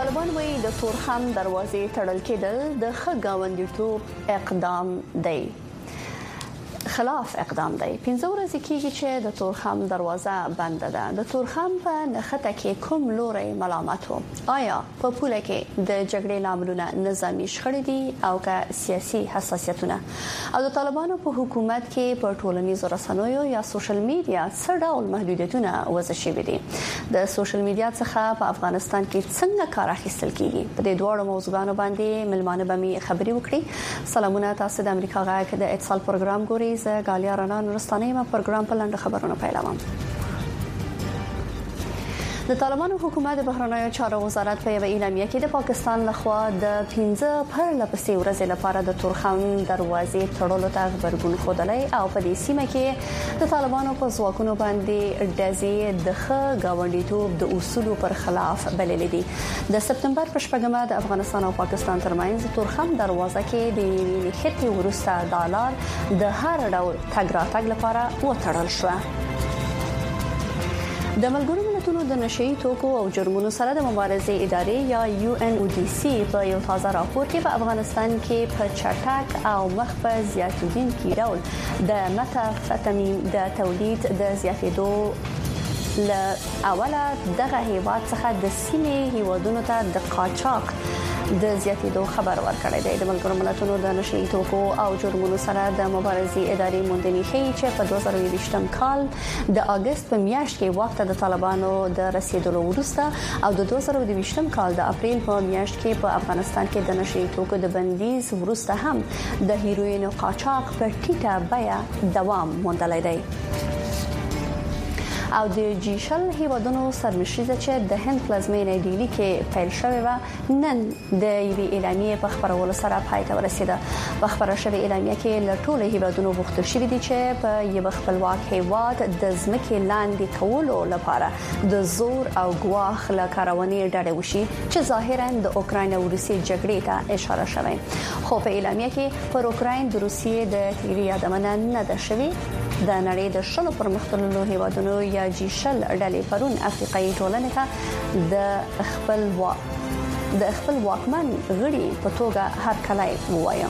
طالبان وایي د تورخم دروازې تړل کېدل د ښه ګاونډیتوب خلاف اقدام دی. 15 ورځې کېږي چې د تورخم دروازه بند ده. د تورخم په نښته کې کوم لوري ملامت وو؟ آیا په پوله کې د جګړې لاملونه نظامی شخړې دي او که سیاسي حساسیتونه؟ او د طالبانو په حکومت کې په ټولنیزو رسنیو یا سوشل میډیا څه ډول محدودیتونه وضع شوي دي؟ د سوشل میډیا څخه په افغانستان کې څنګه کار اخیستل کیږي؟ په دې دوه موضوعاتو باندې ملمانه به می خبري وکړي. سلامونه، تاسو د امریکا غږ د اتصال پروګرام ګورئ. غالیا رانا نورستاني ما پروګرام په لاندې خبرونه پیلوم. د طالبانو حکومت د بهرنیو چارو وزارت په یو اعلامیه کې د پاکستان لخوا د 15 پرلپسې ورځې لپاره د تورخم دروازې تړلو ته غبرګون ښودلی او په دې سیمه کې د طالبانو په ځواکونو باندې ډزې د ښه ګاونډیتوب د اصولو پر خلاف بللې دي. د سپتمبر په شپږمه د افغانستان او پاکستان ترمنځ تورخم دروازه کې د نښتې وروسته ډالر د هر ډول تګ راتګ لپاره وتړل شو. د ملګرو ملتونو د نشئی توکو او جرمونو سره د مبارزې ادارې یا UNODC په یو تازه راپور کې په افغانستان کې په چټک او مخ په زیاتېدونکي ډول د متافټامین د تولید د زیاتېدو ل اوله دغه هیواد څخه د سیمې هیوادونو ته د قاچاق د زیاتېدو خبر ورکړی دی. د ملګرو ملتونو د نشئی توکو او جرمونو سره د مبارزې ادارې موندنې ښیي چې په 2020 کال د اگست په میاشت کې وخت د طالبانو د رسیدلو وروسته او د 2020 کال د اپریل په میاشت کې په افغانستان کې د نشئی توکو د بندیز وروسته هم د هیروین قاچاق په ټیټه بیه دوام موندلی دی. او د جیشل هیوادونو سرمشریزه چې د هند پلازمینې ډیلی کې پیل شوې و نن د یوې اعلامیې په خبرولو سره پای ته ورسیده. په خبره شوې اعلامیه کې له ټولو هیوادونو غوښتل شوې دي چې په یو خپلواک هیواد د ځمکې لاندې کولو لپاره د زور او ګواښ له کارونې ډډه وشي چې ظاهرا د اوکراین او روسیې جګړې ته اشاره شوی. خو په اعلامیه کې پر اوکراین د روسیې د تیری یادونه نه ده شوې. د نړۍ د شلو پرمختللو هیوادونو یا جیشل ډلې پرون افریقایي ټولنې ته د خپل واکمن غړي په توګه هرکلی ووایي.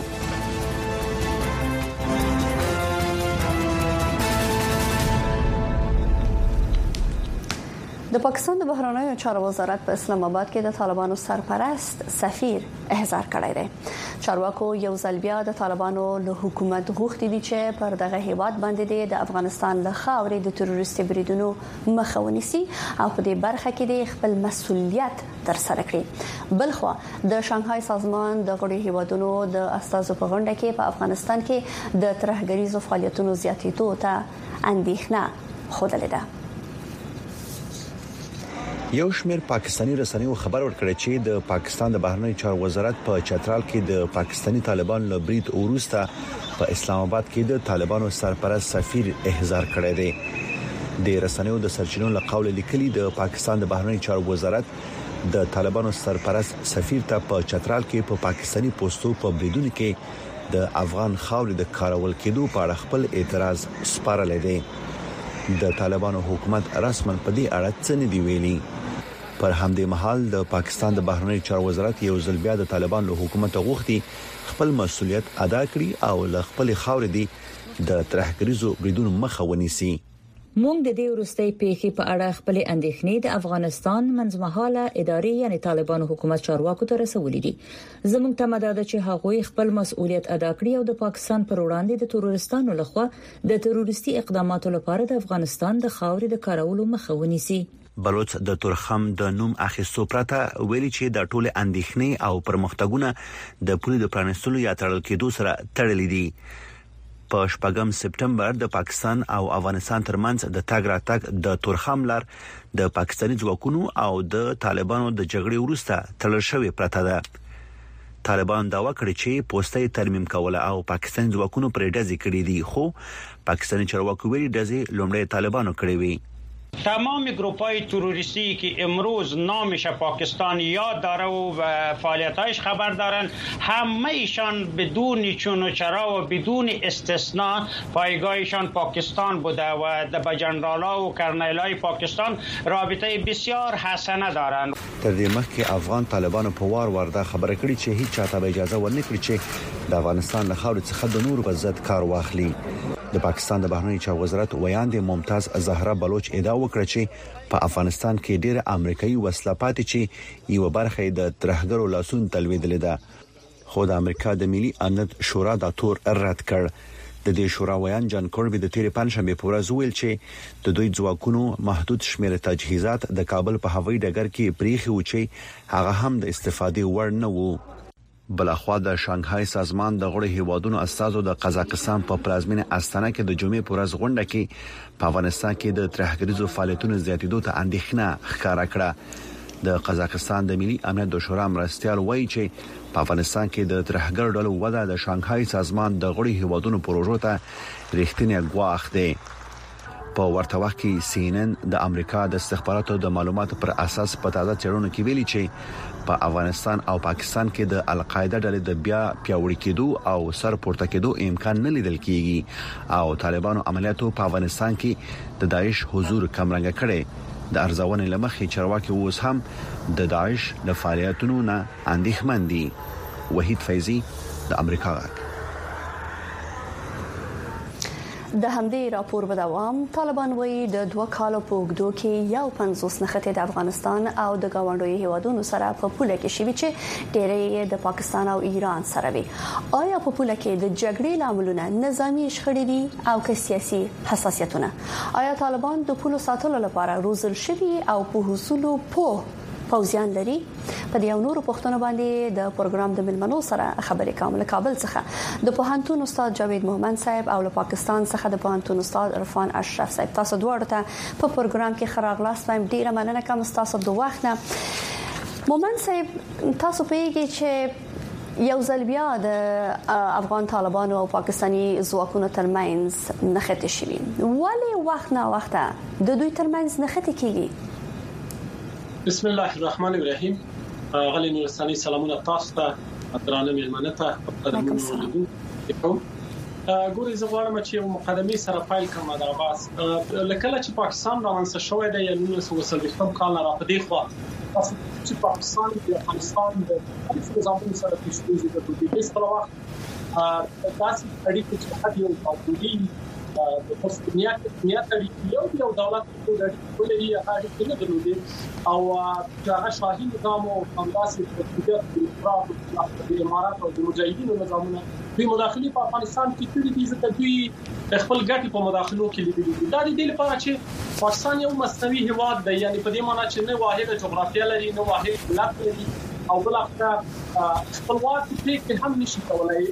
د پاکستان د بهرنیو چارو وزارت په اسلام آباد کې د طالبانو سرپرست سفیر احضار کړی دی. چارواکو یو ځل بیا د طالبانو له حکومت غوښتي دي چې پر دغه هیواد باندې د افغانستان له خاورې د تروریستي بریدونو مخه ونیسي او په دې برخه کې د خپل مسؤلیت ترسره کړي. بلخو د شانګهای سازمان د غړي هیوادونو د استازو په غونډه کې په افغانستان کې د ترهګریزو فعالیتونو زیاتېدو ته اندېښنه خوده ده. یو شمېر پاکستانی رسنیو خبر ورکړی چې د پاکستان د بهرنیو چارو وزارت په چترال کې د پاکستانی طالبانو له برید وروسته په اسلام آباد کې د طالبانو سرپرست سفیر احضار کړی دی. د رسنیو د سرچینو له قول لیکلي د پاکستان د بهرنیو چارو وزارت د طالبانو سرپرست سفیر ته په چترال کې په پاکستانی پوسټو په بریدونو کې د افغان خاورې د کارول کېدو په اړه خپل اعتراض سپارلی دی. د طالبانو حکومت رسماً په دې اړه څه نه دی ویلي. پر همدې مهال د پاکستان د بهرنیو چارو وزارت یو ځل بیا د طالبانو له حکومت غوښتي خپل مسؤلیت ادا کړي او له خپل خاورې دی د ترهګریزو بریدونو مخه ونیسي. موږ د دې وروستي پیښې په اړه خپل اندېښنې د افغانستان منځمهاله ادارې یعنی طالبانو حکومت چارواکو ته رسولې دي. زموږ تمه ده چې هغوی خپل مسؤلیت ادا کړي او د پاکستان پر وړاندې د تروریستانو لخوا د تروریستي اقداماتو لپاره د افغانستان د خاورې د کارولو مخه ونیسي. بلوچ د تورخم د نوم اخیستو پرته ویلي چې د ټوله اندېښنې او پرمختګونه د پولې د پرانستلو یا تړل کېدو سره تړلې دي. په 8 سپتمبر د پاکستان او افغانستان ترمنځ د تګ راتګ د تورخم لار د پاکستاني ځواکونو او د طالبانو د جګړې وروسته تړل شوی پرته ده. طالبان داوا کړی چې پوسټي ترمیم کوله او پاکستاني ځواکونو پر ډزې کړې دي، خو پاکستاني چارواکو ویلي ډزې لومړی طالبانو کړې وي. تمام گروه‌های تروریستی که امروز نامش پاکستان یاد داره و فعالیت‌هایش خبر دارن، همه ایشان بدون چون و چرا و بدون استثناء پایگاهشان پاکستان بوده و با جنرال‌ها و کرنل‌های پاکستان رابطه بسیار حسنه دارند. تر دې مخکې افغان طالبانو په وار ورده خبره کړې چې هیڅ چاته اجازه ورنکړي چې د افغانستان له خاورې څخه د نورو په ضد کار واخلي. د پاکستان د بهرنی چارو وزارت ویاند ممتاز زهرا بلوچ ادعا وکړه چې په افغانستان کې ډېر امریکایي وسله پاتې چې یو برخه د ترهګرو لاسون تلویدل ده، خو د امریکا د ملي امنیت شورا دا تور رد کړ. د دې شورا ویان جان کوربي د تیرې پنځشنبه په ورځ ویل چې د دوی ځواکونو محدود شمېر تجهیزات د کابل په هوایي ډګر کې پریخي و چې هغه هم د استفادې وړ نه وو. بلخوا د شانګهای سازمان د غړو هیوادونو استازو د قزاقستان په پلازمینه استانه کې د جمعې پر ورځ غونډه کې په افغانستان کې د ترهګریزو فعالیتونو زیاتېدو ته اندېښنه ښکاره کړه. د قزاقستان د ملي امنیت د شورا مرستيال وایي چې په افغانستان کې د ترهګر ډلو وده د شانګهای سازمان د غړو هیوادونو پروژو ته ریښتینی ګواښ دی. په ورته وخت کې CNN د امریکا د استخباراتو د معلوماتو پر اساس په تازه چیرونو کې ویلي چې په افغانستان او پاکستان کې د القاعده ډلې د بیا پیاوړي کېدو او سر پورته کېدو امکان نه لیدل کېږي او طالبانو عملیاتو په افغانستان کې د داعش حضور کمرنګ کړي. د ارزونې لمخې چارواکي اوس هم د داعش د فعالیتونو نه اندېښمن دي. وحید فیضی د امریکا غږ. د همدې راپور په دوام طالبان وایي د 2 کالو په اوږدو کې 50 نښتې د افغانستان او د ګاونډیو هیوادونو سره په پوله کې شوي چې ډېرې د پاکستان او ایران سره وي. آیا په پوله کې د جګړې لاملونه نظامی شخړې دي او که سیاسي حساسیتونه؟ آیا طالبان د پولو ساتلو لپاره روزل شوي او په حصولو پوځیان لري؟ په دې نورو پښتنو باندې د پروګرام د ملمنو سره خبرې کوم. له کابل څخه د پوهنتون استاد جاوید محمد صاحب او له پاکستان څخه د پوهنتون استاد عرفان اشرف صاحب. تاسو دواړو ته په پروګرام کې خراغلاست وایم. ډیره مننه کوم تاسو د وخت نه. محمد صاحب، تاسو پیږئ چې یو ځل بیا د افغان طالبانو او پاکستاني ځواکونو ترمنځ نښتې شوي. ولې وخت نه وخت د دوی ترمنځ نښتې کیږي؟ بسم الله الرحمن الرحیم. غلی نورستاني سلامونه تاسو ته، درانه مېلمانه ته په قدمونو لیدو کوم. ګورې زه غواړم چې یو مقدمه سره پیل کوم. دا باس لکه چې پاکستان روانسه شوې ده یا 1940 کال را په دی خو تاسو چې پاکستان د افغانستان د نظام سره پیښیږي د دې په وخت تاسو اړیکې چې حد یو موجودي د پښتنیا کې یو دولت ولري هغه کې نه درلودي او هغه شاهي نظام او همداسې د امارات او د مجاهدینو نظامونه په مداخله په افغانستان کې کړي دي. ځکه دوی خپل ګټې په مداخلو کې لیدلي دي. دا د دې لپاره چې پاکستان یو مستوي هیواد دی، یعنی په دې معنی چې نه واحده جغرافیه لري، نه واحد ملت لري او بل اخته خپلواک پریکړې هم نشي کولای.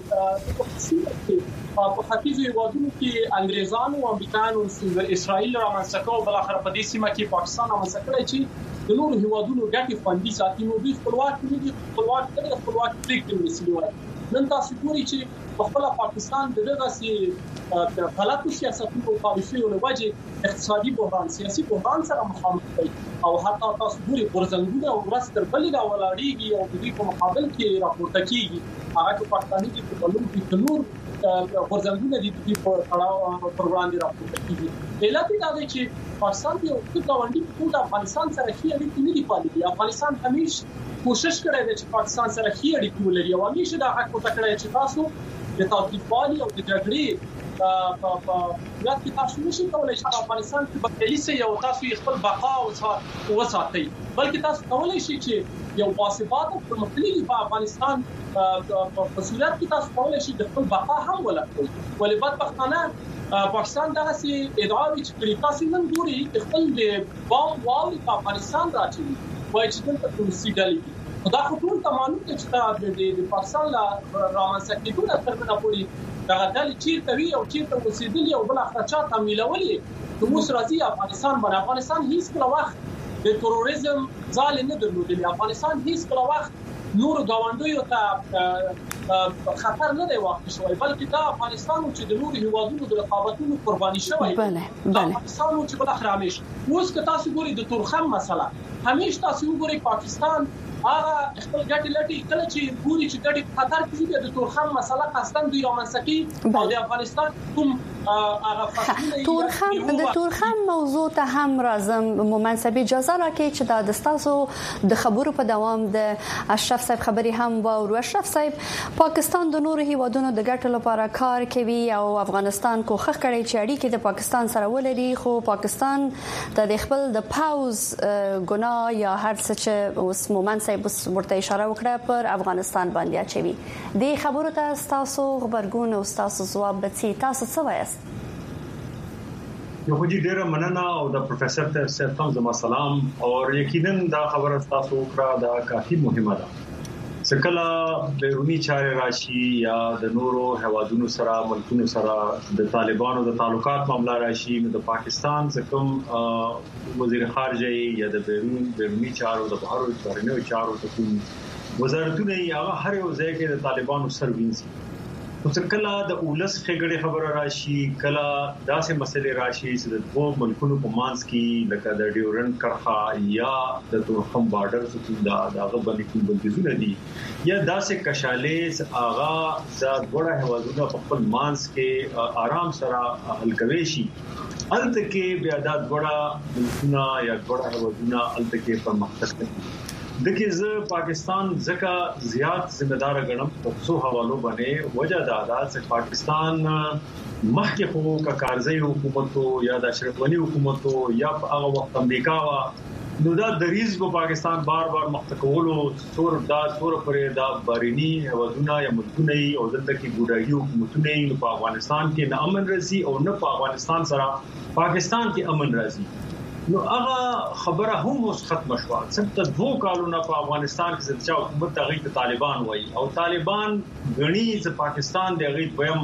په ختیځو هیوادونو کې انګریزانو او امریکایانو اسرائیل رامنځته کړو، بل اخر په دې سیمه کې پاکستان رامنځته کړی چې د نورو هیوادونو ګټې خوندي ساتي. نو دوی خپلواک پریکړې ونیسي. نن تاسو ګورئ چې په خپل پاکستان دغه سي غلطو سیاستونو او پالیسیو له وجې اقتصادي بحران، سیاسي بحران سره مخامخ دی او حتی تاسو ګورئ غورځنګونه او ورستر بلې دا ولاړېږي او د دې په مقابل کې راپورته کیږي. هغه په پاکستان کې په بلون کې نور غورځنګونه د دې په پر وړاندې راپورته کیږي. علت دا دی چې پاکستان یو ګاونډي په افغانستان سره کې اړیکې نه دي پالي. افغانستان همیشه کوشش کړی دی چې پاکستان سره ښې اړیکې ولري او همیشه دا حق وکړي چې تاسو د تاوتریخوالي او د جګړې په یاد کې تاسو نشئ کولای چې افغانستان کې بدلی سي او تاسو خپل بقا او وساتئ، بلکې تاسو کولای شئ چې یو باثباته پرمختللي افغانستان په صورت کې تاسو کولای شئ د خپل بقا هم ولکړئ. ولې بدبختانه پاکستان دغه سي ادعاوې چې کړي تاسو نن ګوري خپل د بام واوري په افغانستان راځي وایي چې دلته پولیسي ډلې دا خو ټول معلوم دي چې د پاکستان لا رامنځته کېدل تر نه پوري دا ډلې چیرته وی او چیرته وسیدلی او بل اخرچا تمویلولې نو اوس راځي افغانستان باندې. افغانستان هیڅ کله وخت د تروریزم ځال نه درلودلی. افغانستان هیڅ کله وخت نور گاونډیو ته خطر نه دی واقع شوی بلکې دا افغانستان چې د نورو هیوادونو د رقابتونو قرباني شوی افغانستان چې بل اخر همیشه اوس که تاسو ګورئ د تورخم مسله همیشه تاسو وګورئ پاکستان هغه خپل ګټې لټي کله چې ګوري چې ګټې خطر کې د تورخم مسله قصدن دوی رامنځته کوي او د افغانستان کوم تورخم موضوع ته هم راځم مناسب اجازه راکړئ چې د تاسو د خبرو په دوام د اشرف صاحب خبري هم او اشرف صاحب پاکستان د نورو هیوادونو د ګټو لپاره کار کوي او افغانستان کوښښ کوي چې اړیکې د پاکستان سره ولري خو پاکستان د خپل د پاوز ګناه یا هر څه چې اوس مومن صاحب ورته اشاره وکړه پر افغانستان باندې اچوي د خبرو ته تاسو خبرګون او تاسو ځواب به تاسو څه وایست یو خو ډیره مننه او د پروفیسور ته سلام زما سلام او یقینا دا خبره تاسو وکړه دا کافي مهمه ده سکلا بیرونی چارې راشي یا د نورو هوادونو سره ملکونو سره د طالبانو د تعلقات معاملې راشي د پاکستان څخه وزیر خارجه یا د بیرونی چارو د بهرو چارو څخه وزارتونه هغه هر یو ځای کې د طالبانو سروینسي او کله د اولس خګړې خبره راشي کله داسې مسلې راشي چې د دوه ملکونو په مانس کې لکه د ډیورنډ کرخه یا د تورخم بارډر څخه دغه باندې کوم بندیزونه دي یا داسې کشالې اغا د وړه هوادونو په خپل مانس کې آرام سره حل کوي شي الته کې بیا د وړه ملکونه یا وړه هوادونو الته کې په مختص دغه ز پاکستان ځکه زیات ذمہ دار غنم په څو حوالو باندې وجه دا چې پاکستان مخکې خو کا کارځي حکومت یا د اشرف غنی حکومت یا هغه وخت امریکا نو دا د ریز په پاکستان بار مختکولو څور پرې دا بارینی هوادونه یا ملکونه او دلته کې ګوډاګي حکومتونه په افغانستان کې نه امن راځي او نه په افغانستان سره پاکستان کې امن راځي نو هغه خبره هم اوس ختم شوه څنګه دوه کالونه په افغانستان کې چې حکومت هغه طالبان وایي او طالبان غني چې پاکستان د هغه دویم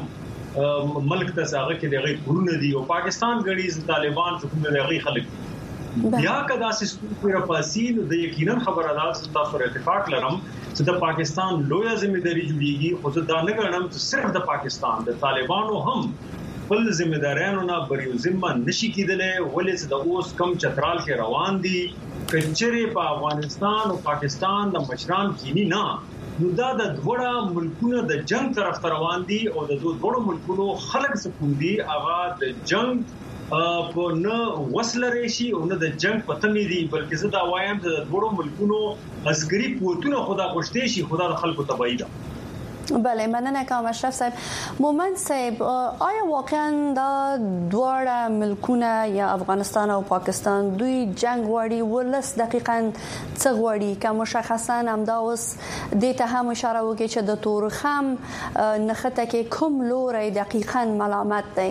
ملک ته هغه کې د هغه ګورونه دي او پاکستان غني چې طالبان چې کوم د هغه خلک یا کدا سیستم پر پاسین د یقینا خبره ده چې تاسو سره اتفاق لرم چې د پاکستان لویه ځمېداري جوړیږي خو دا نه غواړم چې صرف د پاکستان د طالبانو هم خپل ځمېدارانو نه بریو ذمہ نشي کېدلې ولې چې د اوس کم چترال کې روان دي کچري په افغانستان او پاکستان د مشران کینی نه نو دا د دوړه ملکونو د جنگ طرف روان دي او د دوړو ملکونو خلک سکون دي هغه د جنگ په نه وسله راشي او نه د جنگ په تمې دي بلکې زه دا وایم چې د دوړو ملکونو عسکري قوتونه خدا خوشته شي خدا د خلکو تبعید بله مننه کوم اشرف صاحب مومن صاحب آیا واقعا دا دوړه ملکونه یا افغانستان او پاکستان دوی جنگ وړي ولس دقیقاً څه وړي که مشخصا همدا اوس د ته هم اشاره وکړي چې د تورخم نخته کې کوم لوري دقیقاً ملامت دی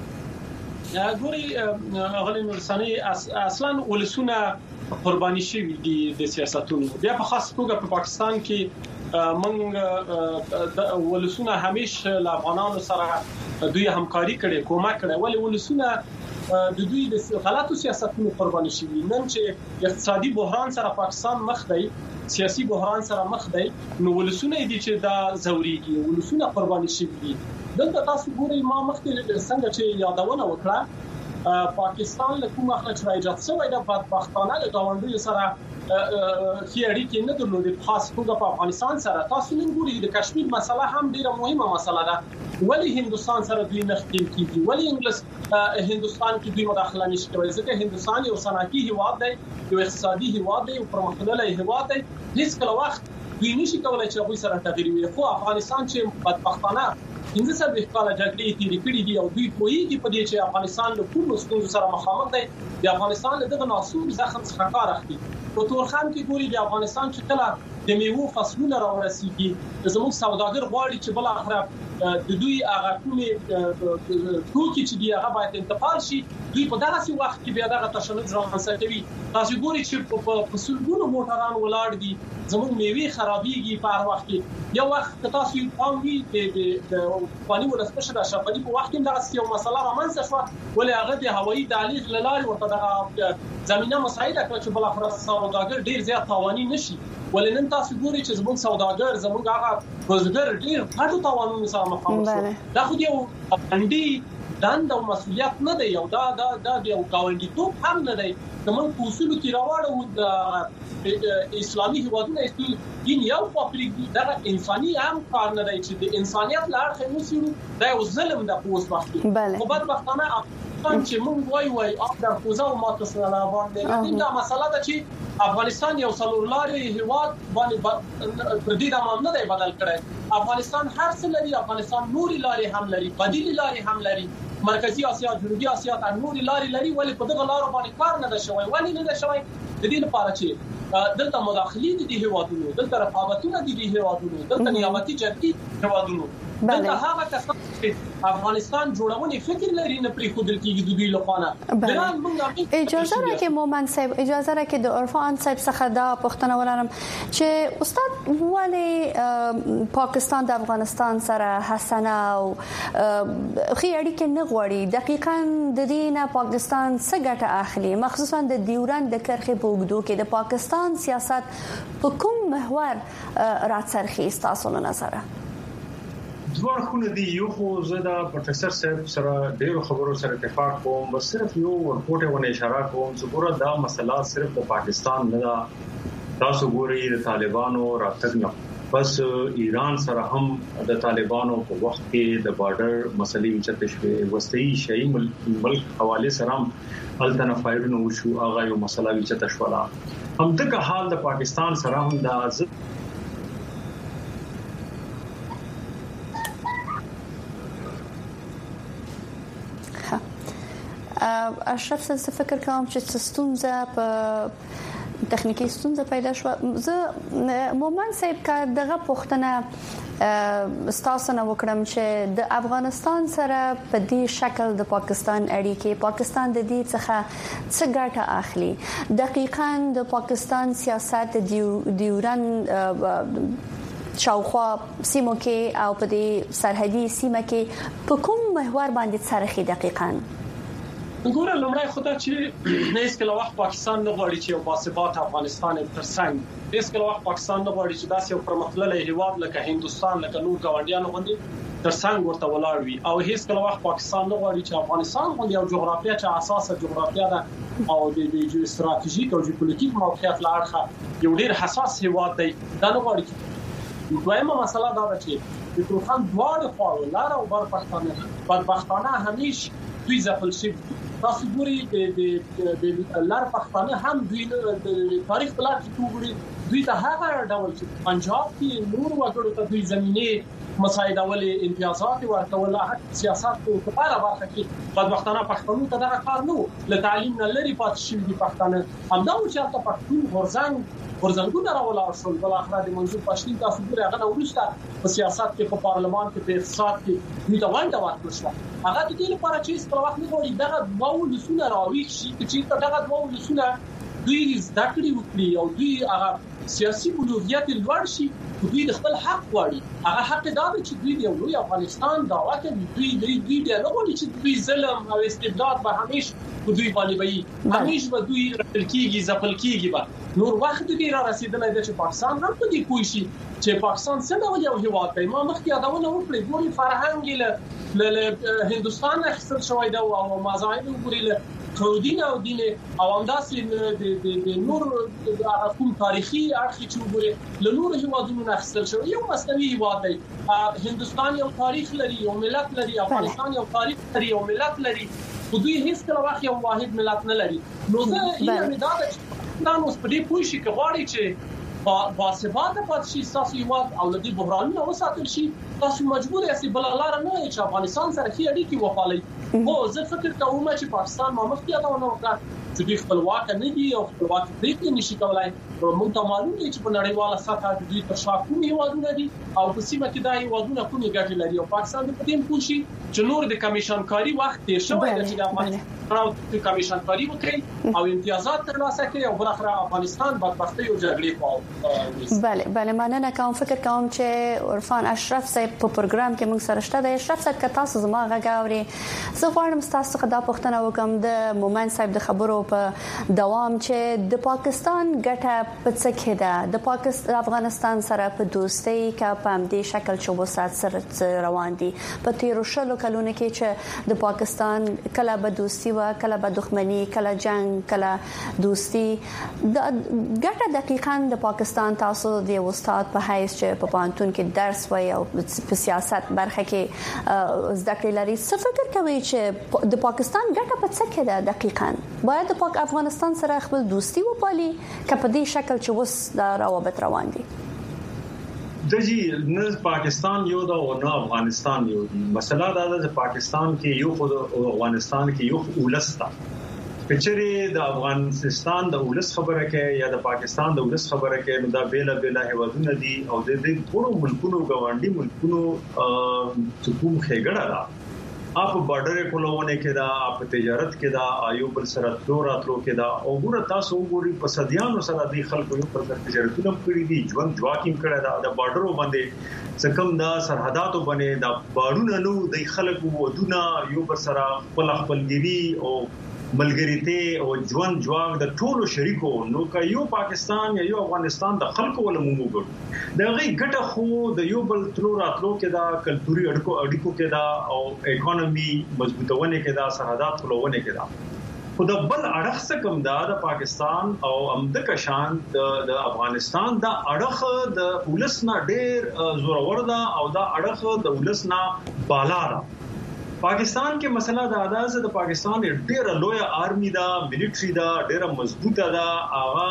ګوري غلي نورساني اصلا ولسونه قرباني شوي دي د سیاستونو بیا په خاص توګه په پاکستان کې منګ ولسونه همیشه له افغانانو سره دوی همکاري کړي کومک کړي ولې ولسونه د دوی د غلطو سیاستونو قرباني شوي نن چې اقتصادي بحران سره پاکستان مخ دی سیاسي بحران سره مخ دی نو ولسونه دي چې دا زوريږي ولسونه قرباني شوي دي دلته تاسو ګورئ ما مخکې څنګه چې یادونه وکړه پاکستان له کومه خلک راځي چې د بدبختانه له گاونډیو سره خي اړیکې نه درلودې خاص توګه په افغانستان سره تاسو نن ګورئ د کشمیر مسله هم ډیره مهمه مسله ده ولی هندستان سره دوی نښتې کیږي ولی انګلیس هندستان کې دوی مداخله نشي کوي ځکه هندستان یو صنعتي هیواد دی یو اقتصادي هیواد دی او پرمختللی هیواد دی هیڅ کله وخت دوی نشي کولای چې هغه سره تغیر وي خو افغانستان چې بدبختانه هندسه د ښکلا جګړې تیرې کړې دي او دوی کوي په دې چې افغانستان له کومو ستونزو سره مخامخ دی د افغانستان له دغه ناسور زخم څخه کار اخلي په تورخم کې ګوري د افغانستان چې کله د میوه فصلونه راورسیږي زموږ سوداګر غواړي چې بل اخر د دوی هغه کومې توکي چې دی هغه باید انتقال شي دوی په دغه وخت کې بیا دغه تشنج رامنځته کوي تاسو ګوري چې په سلګونو موټران ولاړ دي زموږ میوه خرابېږي په هر وخت کې یو وخت تاسو هم وی د پانی ولسمشر اشرف غنی په وخت کې دغه یو مسله رامنځته شو ولې هغه د هوایي دهلیز لارې ورته دغه زمينه مساعده کړ چې بل اخر سوداګر ډیر زیات تاواني نشي ولنن تاسو ګورئ چې زموږ سوداګر زموږ هغه بزګر ډیر غټو تاوانونو سره مخامخ شو دا خو یو اندي دند او مسؤلیت نه دی او دا یو گاونډیتوب هم نه دی کوم اصول کې راوړو د اسلامي هیوادونو دین یو پابلیک دا انساني هم کار نه دی چې د انسانيت لار خموسي دا یو ظلم د پوس وخت خو بدبختانه چې موږ وای افغان کوزه او ماتصله باندې دا مسله ده چې افغانستان یو څلورلاري هیواد باندې پر دې د نه دی بدل کړی افغانستان هر څه لري افغانستان نوري لاري هم لري بدیل لاري هم لري مرکزی آسیا جنوبي آسیا ته نوري لاري لري ولې په دغه لارو باندې کار نه ده شوی ولې نه ده شوی د دې لپاره چې دلته مداخلې دي هیوادونو دلته رقابتونه دي هیوادونو دلته نیابتي جدي هیوادونو دلته هغه کسان چې افغانستان جوړونې فکر لري نه پرې خودل کېږي د دوی لپاره اجازه راکې مومن صاحب اجازه راکې د عرفان صاحب څخه دا پوښتنه ولرم چې استاد ولې پاکستان د افغانستان سره حسنه او خي اړیکې نه غواړي دقیقاً د دې نه پاکستان څه ګټه اخلي مخصوصا د ډیورند د کرښې په وګړو کې د پاکستان سیاست په کوم محور راڅرخي تاسو نه نظر دوه خونه دی یو خو زه د پروفیسور صاحب سره ډیرو خبرو سره اتفاق کوم بس صرف یو ورپورټ ونه اشاره کوم چې ګوره دا مسله صرف د پاکستان نه ده تاسو ګورئ د طالبانو راتګ نه بس ایران سره هم د طالبانو په وخت کې د بارډر مسلې چې تشوي وستي شي ملک حواله سره التنا فایرونو وشو هغه یو مسله چې تشولا هم دغه حال د پاکستان سره هم د اشرف څه فکر کوم چې ستونزه په تخنیکی ستونزه پیدا شو زه مومن صاحب کا دغه پوښتنه ستاسو نه وکړم چې د افغانستان سره په دې شکل د پاکستان اړیکې پاکستان د دې څخه څه ګټه اخلي دقیقاً د پاکستان سیاست ډیورن شاوخوا سیمو کې او په دې سرحدي سیمه کې په کوم محور باندې څرخي دقیقاً ګوره لمړی خدای چې هیڅ کله وخت پاکستان نه غواړي چې یو باثبات افغانستان ترڅنګ هیڅ کله وخت پاکستان نه غواړي چې داسې یو پرمختللی هیواد لکه هندستان لکه نور ګاونډیانو باندې ترڅنګ ورته ولاړ وي او هیڅ کله وخت پاکستان نه غواړي چې افغانستان باندې یو جغرافیه چې اساسه جغرافیه ده او د جیو استراتیژیک او جیوپولیټیک موقعیت لاړه یو ډیر حساس هیواد دی دا نه غواړي دویمه مسله دا ده چې د توخان دواړه خواو لار او بر بدبختانه همیش دوی ځپل شي تاسو ګورئ د لار پښتانه هم دوی د تاریخ په لار کې وګورئ دوی ته هغه ډول چې پنجاب کې نور وګړو ته دوی زمينه مساعده ولې امتیازات ورکول حق سیاست په اړه برخه کې بدبختانه پښتنو ته دا کار نه ل تعلیم نه لري پاتې شي د پښتانه همدا چې تاسو پښتون ورزنګونه راولار شول بل اخر د منظور پښتين تاسو ګورئ هغه ورسته په سیاست کې په پارلمان کې په اقتصاد کې دوی ته وانټه ورکړل هغه د دې لپاره چې په وخت نه غوړي دغه دوه لسونه راويخ شي چې دغه دوه لسونه دوی زده کړې وکړي او دوی هغه سیاسي بلوغیت لوړ شي دوی د خپل حق غواړي هغه حق دا دی چې دوی د یو افغانستان دعوا کوي دوی د غواړي چې دوی ظلم او استبداد به همیشه دوی باندې وي همیشه به دوی راتل کیږي ځپل کیږي به نور وخت دی را رسیدلای دی چې پاکستان هم په دې پوه شي چې پاکستان څه ډول یو هیواد دی ما مخکې یادونه وکړې ګوري فرهنګ له هندستان اخیستل شوی دی او مذاهب ګوري له سعودي او دین او همداسې د نور کوم تاریخي اړخ چې وګوري له نور هیوادونو اخیستل شوی یو مستوي هیواد دی هندستان یو تاریخ لري یو ملت لري افغانستان یو تاریخ لري یو ملت لري خو دوی هیڅ کله واخ یو واحد ملت نه لري نو زه یې دا دا نو سپدي پوي شي کغواړي چې باثبات پات شي تاسو یو او لدی بحرانونه وساتل شي تاسو مجبور یاست بل لار نه چې افغانستان سره کې اړیکې وپالي خو زه فکر کوم چې پاکستان مخکې دا ونه وکړي چې د خپلواک نه دي او خپلواک پریکړې نشي کولای موږ ته معلوم دي چې په نړیواله سطح کې دوی تر شا کوم هیوادونه دي او په سیمه کې دا هیوادونه کومې ګټې لري او پاکستان په دې پوښي چې نور د کمیشن کاری وخت تیر شوی دی چې د افغانستان کمیشن کاری وکړي او امتیازات ترلاسه کړي او بل اخر افغانستان بدبختي او جګړې په بله مننه کوم فکر کوم چې عرفان اشرف صاحب په پروګرام کې موږ سره شته د اشرف صاحب که تاسو زما غاوري زه غواړم تاسو څخه دا پوښتنه وکم د مومن صاحب د خبرو په دوام چې د پاکستان ګټه په څه کې ده د پاکستان افغانستان سره په دوستۍ کې په همدې شکل چې وسات سره روان دي په تیر شلو کلونو کې چې د پاکستان کله به دوستي و کله به دښمنی کله جنگ کله دوستي د ګټه دقیقاً د پاکستان تاسو د استاد په حیث چې په پانتون کې درس وای او په سیاست برخه کې زده کړې لري څه فکر کوي چې د پاکستان ګټه په څه کې ده دقیقاً باید د افغانستان سره خپل دوستي وپالي که په دې شکل چې وس د روابط روان دي دجی نه پاکستان یو دا او نه افغانستان یو دی مسله دا ده چې پاکستان کې یو خو افغانستان کې یو ولستا کچېره د افغانستان د ولس خبره کې یا د پاکستان د ولس خبره کې نو دا بیل هیوادونه دي او د دې ټول ملکونو غونډي ملکونو حکومت خېګړه ده اپ بارډر کولونه کې دا اپ تجارت کې دا ایو بل سره راتلو کې دا او ګوره تاسو ګوري په صدیانو سره د خلکو یو پر تجارتونه کړی دي ژوند جواکیم کړی دا د بارډرو باندې څکم دا سرحداتو باندې دا بارونه نو د خلکو ودونه یو پر سره خپلګری او ملګریته او ژوند جواک د ټولو شریکو نو که یو پاکستان یا یو افغانستان د خلکو ول موږ د غي ګټه خو د یو بل تلو راتلو کې دا کلتوري اړیکو کې دا او اکانومي مضبوطونه کې دا سرحدات خلونه کې دا خو د بل اړخ څخه کم دا د پاکستان او امد کشان د افغانستان دا اړخ د ولسنا ډیر زورور دا او دا اړخ د ولسنا بالا دا پاکستان کې مسله دا ده چې د پاکستان ډېر لوی آرمي دا ملټري دا ډېر مضبوطه دا هغه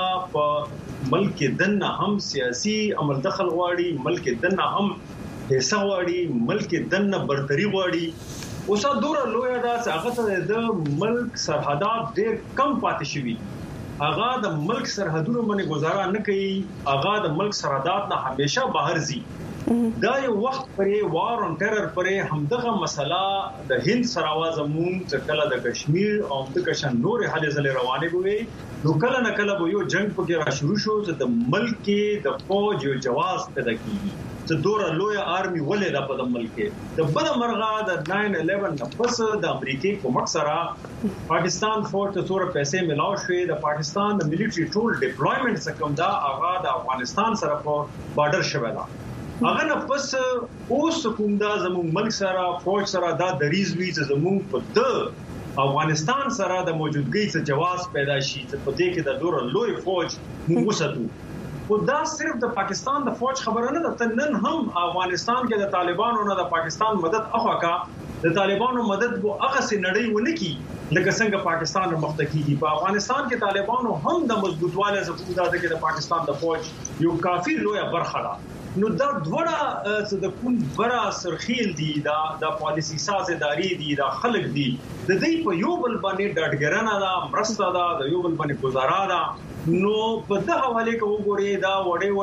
په ملک دنه هم سیاسي عمل دخل غواړي ملک دنه هم حصہ غواړي ملک دنه برتري غواړي اوسه دوره لوی دا چې هغه د ملک سرحدات ډېر کم پاتې شوي هغه د ملک سرحدونو باندې گزاره نه کوي هغه د ملک سرحدات نه همیشه بهر ځي دا یو وخت پرې وار اون ټرر پرې همدغه مسله د هند سره زمون چې کله د کشمیر او د کشان نور حل زل روانه وي نو کله نه کله به یو جنگ پکې را شروع شو چې د ملک کې د فوج یو جواز پیدا کیږي چې دوره لوی آرمي ولې د په ملک کې د بل مرغه د 9/11 نه پس د امریکای کومک سره پاکستان فوج ته څوره پیسې ملاو شوې د پاکستان د ملټري ټول ډیپلویمنت څخه دا هغه د افغانستان سره په بارډر شوه دا هغه نه پس اوس کوم دا زموږ ملک سره فوج سره دا دریز وی چې زموږ په د افغانستان سره د موجودګۍ څخه جواز پیدا شي چې په دې کې د دوره لوی فوج موږ وساتو خو دا صرف د پاکستان د فوج خبره نه ده نن هم افغانستان کې د طالبانو نه د پاکستان مدد اخواکا د طالبانو مدد وو هغه سي نړۍ ونه کی لکه څنګه پاکستان مخته کیږي په افغانستان کې طالبانو هم د مضبوطواله زموږ د کې د پاکستان د فوج یو کافي لوی برخه ده نو دا دوړه چې د کوم برا سرخیل دي دا پالیسی ساز اداري دي دا خلک دي د دې په یو بل باندې ډاډګرانه دا مرسته دا د یو بل باندې گزاره دا نو په دغه حواله کې وګورئ دا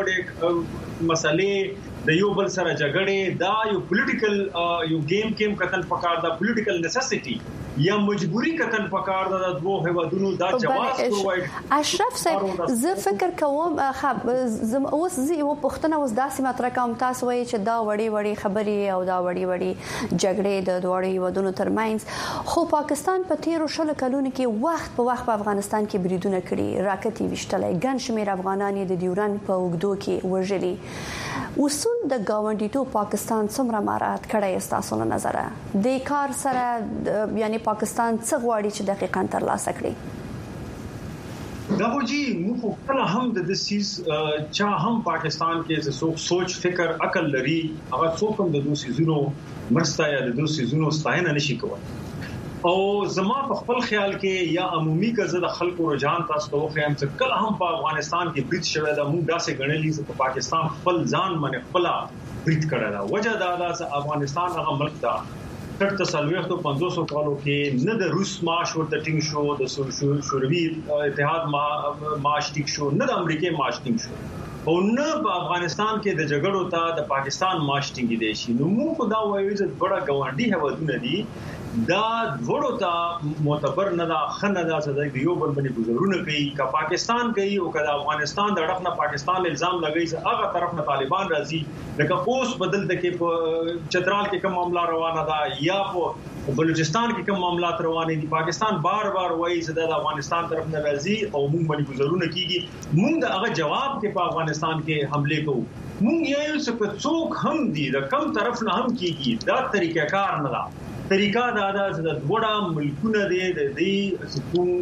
وړې مسلې د یو بل سره جګړې دا یو پولیټیکل یو گیم کتن پکار دا پولیټیکل نیسیسټي یا مجبوری کتن پکار دا دوه هیوادونو دا جواز پرووایډ اشرف صاحب زه فکر کوم اوس یو پښتنه اوس داسې مطرح کوم تاسو وایي چې دا وړي خبرې او دا وړي جګړې د دوه هیوادونو ترمنځ خو پاکستان په تیر شل کلونو کې وخت په افغانستان کې بریدونه کړي راکټي وشتلې ګن شمیر افغانان د ډیورن په وګدو کې وژلي اصول د گاونډیتوب پاکستان څومره مراعات کړی است تاسو نه نظر د کار سره یعنی پاکستان څه غواړي چې دقیقاً ترلاسه کړي دا وږي موږ کله هم د سیس چا هم پاکستان کې څوک سوچ فکر عقل لري هغه څوک هم د دوه سيزونو مرسته یا د دوه سيزونو ستاینه نشي کولای او زما په خپل خیال کې یا عمومي کزه د خلکو رجحان تاسو ته وخیم چې کله هم په افغانستان کې بریټ شوه دا موږ داسې غنلې چې پاکستان خپل ځان باندې خپل بریټ کړه دا وجه دا چې افغانستان هغه ملک دا تر تسلويختو 500 کالو کې نه د روس معاش ورته ټینګ شو د شوروي اتحاد معاش ټینګ شو نه د امریکای معاش ټینګ شو او نه په افغانستان کې د جګړو ته د پاکستان معاش ټینګ دي شي نو موږ دا وایو چې بڑا ګوانډي هوادونه دي دا وړو ته معتبر نه دا خنه دا چې د یو بل باندې گزارونه کوي کا پاکستان کوي او کا افغانستان د اړخ نه پاکستان الزام لګي چې هغه طرف نه طالبان راځي لکه اوس بدل د کې په چترال کې کوم معاملہ روانه ده یا په بلوچستان کې کوم معاملات روان دي پاکستان بار بار وایي چې د افغانستان طرف نه راځي او موږ باندې گزارونه کیږي موږ د هغه جواب کې په افغانستان کې حمله کوو موږ یو څه څوک هم دي د کم طرف نه هم کیږي دا طریقه کار نه ده طریقہ دا د وړا ملکونه دي د دې سکون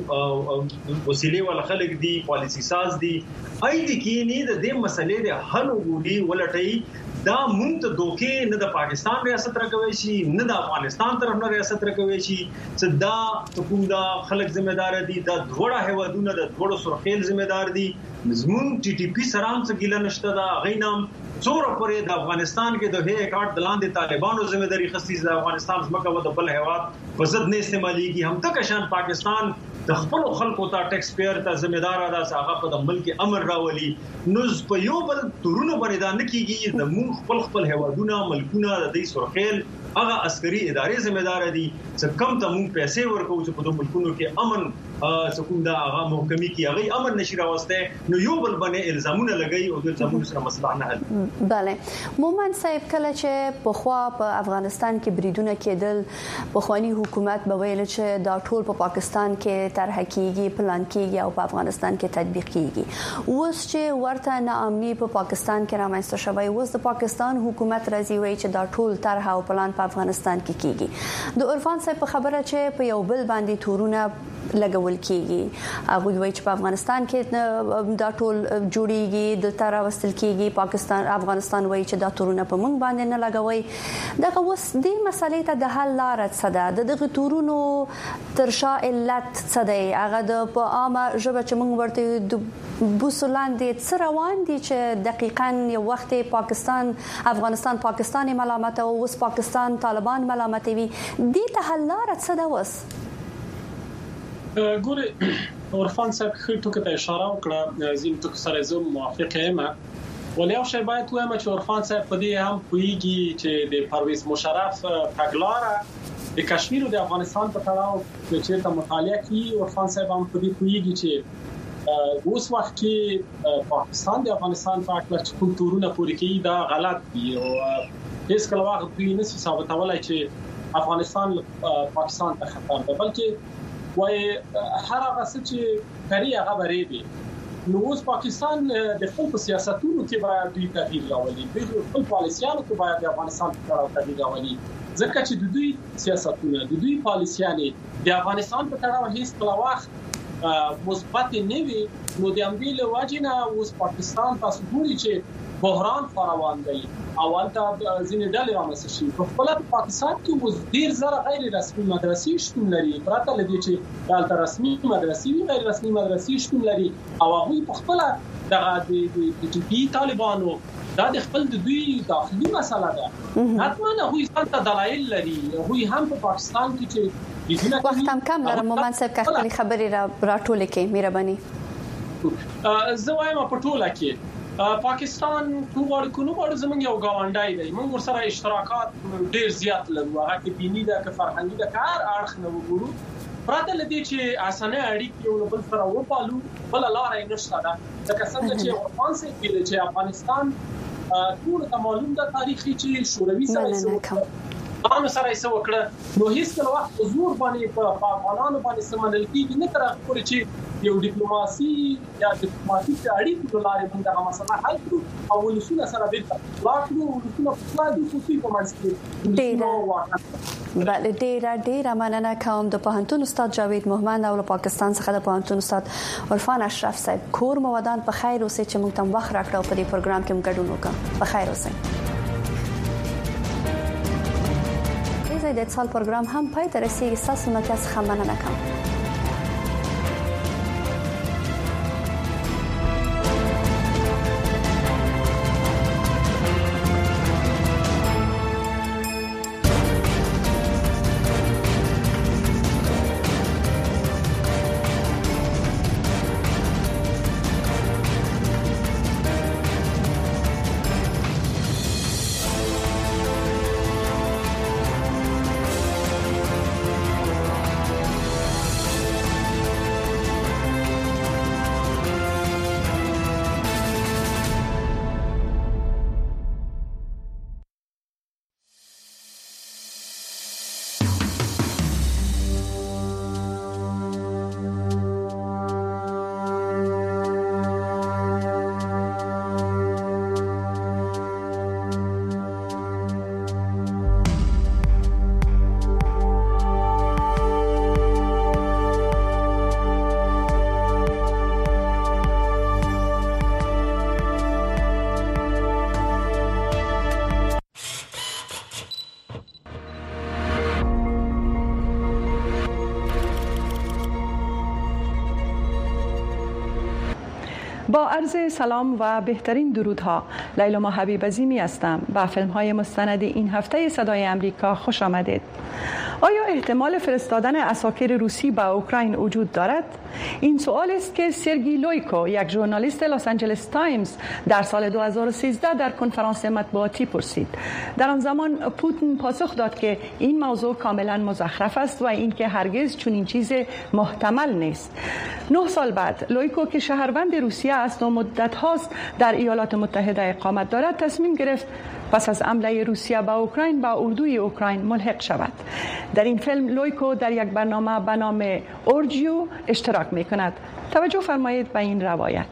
وسیلې ول خلک دي پالیسی ساز دي اې دي کې نه د دې مسلې د حل وګړي ولټي دا مونږ ته دوکې نه د پاکستان ریاست راکوي شي نه د افغانستان طرف نه ریاست راکوي شي چې دا حکومت دا خلک ذمہ دار دي دا وړا هوادونه د وړو سرخیل ذمہ دار دي زمون ټي ټي پی سرام څخه ګیله نشته دا غینام څوره پرې د افغانستان کې د هي اکاډ دلاندې طالبانو ذمہ داری خستې د افغانستان زمکه و د بل هواد په ضد نه استعماليږي هم تک شان پاکستان د خپل خلکو ته ټیکس پیئر ته ذمہ دار ده چې هغه په ملک امن راولي نو په یو بل تورونو باندې دا نه کیږي د مون خپل هوادونه ملکونه د دې سرخیل هغه عسکري ادارې ذمہ دار دي چې کم ته مون پیسې ورکوي چې په دغه ملکونو کې امن سکون دا هغه محکمي کې هغه امن نشي راوسته نو یو بل باندې الزامونه لګي او د الزامونو سره مسله نه حل بله مومن صاحب کله چې په خوا په افغانستان کې بریدونه کېدل په خواني حکومت به ویل چې دا ټول په پاکستان کې طرح کیږي پلان کیږي او په افغانستان کې تطبیق کیږي اوس چې ورته ناامني په پاکستان کې رامنځته شوی اوس د پاکستان حکومت راځي وایي چې دا ټول طرح او پلان په افغانستان کې کیږي د عرفان صاحب په خبره چې په یو بل باندې تورونه لګول کیږي هغه وایي چې په افغانستان کې دا ټول جوړیږي د تر وستل کیږي پاکستان افغانستان وایي چې دا تورونه په مونږ باندې نه لګوي دغه اوس دې مسلې ته د حل لار څه ده دغه تورونو ترشا علت څه دی هغه د په عامه ژبه چې مونږ ورته د بوسلاندې څه روان دي چې دقیقاً یو وخت افغانستان پاکستان ملامت او اوس پاکستان طالبان ملامتوي دې ته حل لار څه ده وس ګوره عرفان صاحب خې ټکو ته اشاره وکړه زم ټکو سره زم موافق یم ولې او شی باید وایم چې عرفان صاحب په دې هم پویږي چې د پرویز مشرف تګلاره د کشمیر او د افغانستان په تړاو چې ته مطالعه کوي عرفان صاحب هم په دې پویږي چې اوس وخت کې پاکستان د افغانستان په اړه چې کوم تورونه پوری کوي دا غلط دي او هیڅ کله وخت دوی نشي ثابتولای چې افغانستان پاکستان ته خطر ده بلکې وای هر هغه چې کری هغه بریبي نو اوس پاکستان د خپل سیاستونو کې باید دوی تغییر راولي د خپل پالیسیانو کې باید د افغانستان په اړه تغییر راولي ځکه چې د دوی سیاستونه د دوی پالیسیانې د افغانستان په اړه هیڅ کله وخت مثبت نه وي نو د امبیل واجینا اوس پاکستان تاسو ګوري چې بحران فراوان دی اول ته ځینې ډلې رامنځته شي په خپل پاکستان کې اوس ډیر زره غیر رسمي مدرسې شتون لري پراته لدی چې دلته رسمي مدرسې وي غیر رسمي مدرسې شتون لري او هغه په خپل دغه د ټي پی طالبانو دا د خپل د دوی داخلي مسله ده حتما هغه څنګه دلایل لري هغه هم په پاکستان کې چې وخت هم کم لرم مومن صاحب که خپل خبرې راټولې کې مهرباني زه وایم په ټوله کې پاکستان کومه زمونږ یو گاونډای دی موږ ورسره اشتراکات ډیر زیات لرو هغه کې دینی ده که فرهنګي ده کار اړخ نه وګورو پراته لدی چې اسانه اړیکې یو بل سره وپالو بل لار یې نشته ده ځکه څنګه چې افغان سي کې چې افغانستان ټول ته معلوم ده تاریخي چې شوروي سره عام سره یې وکړه نو هیڅ کله وخت حضور باندې په افغانانو باندې سمندل کې نه تر پورې چې یو ډیپلوماسي یا ډیپلوماټیک اړیکې د لارې باندې هغه مسله حل کړو او ولسونه سره بیرته لاټو ولسونه په خپل د په منځ کې ډیر مننه کوم د پوهنتون استاد جاوید محمد او له پاکستان څخه د پوهنتون استاد عرفان اشرف صاحب کور مودان په خیر اوسئ چې موږ تم وخت راکړو په دې پروګرام کې موږ ګډون وکړو په خیر اوسئ د اتصال پروګرام هم پای ته رسیدي تاسو نه څه مننه کوم با عرض سلام و بهترین درودها، لیلا حبیب عظیمی هستم. به فیلم‌های مستند این هفته صدای امریکا خوش آمدید. آیا احتمال فرستادن عساکر روسی به اوکراین وجود دارد؟ این سوال است که سرگی لویکو، یک ژورنالیست لس آنجلس تایمز، در سال 2013 در کنفرانس مطبوعاتی پرسید. در آن زمان پوتین پاسخ داد که این موضوع کاملا مزخرف است و اینکه هرگز چنین چیز محتمل نیست. 9 سال بعد لویکو که شهروند روسیه است و مدت هاست در ایالات متحده اقامت دارد، تصمیم گرفت پس از حمله روسیه به اوکراین با اردوی اوکراین ملحق شود. در این فیلم لویکو در یک برنامه به نام اورجیو اشتراک می کند. توجه فرمایید به این روایت.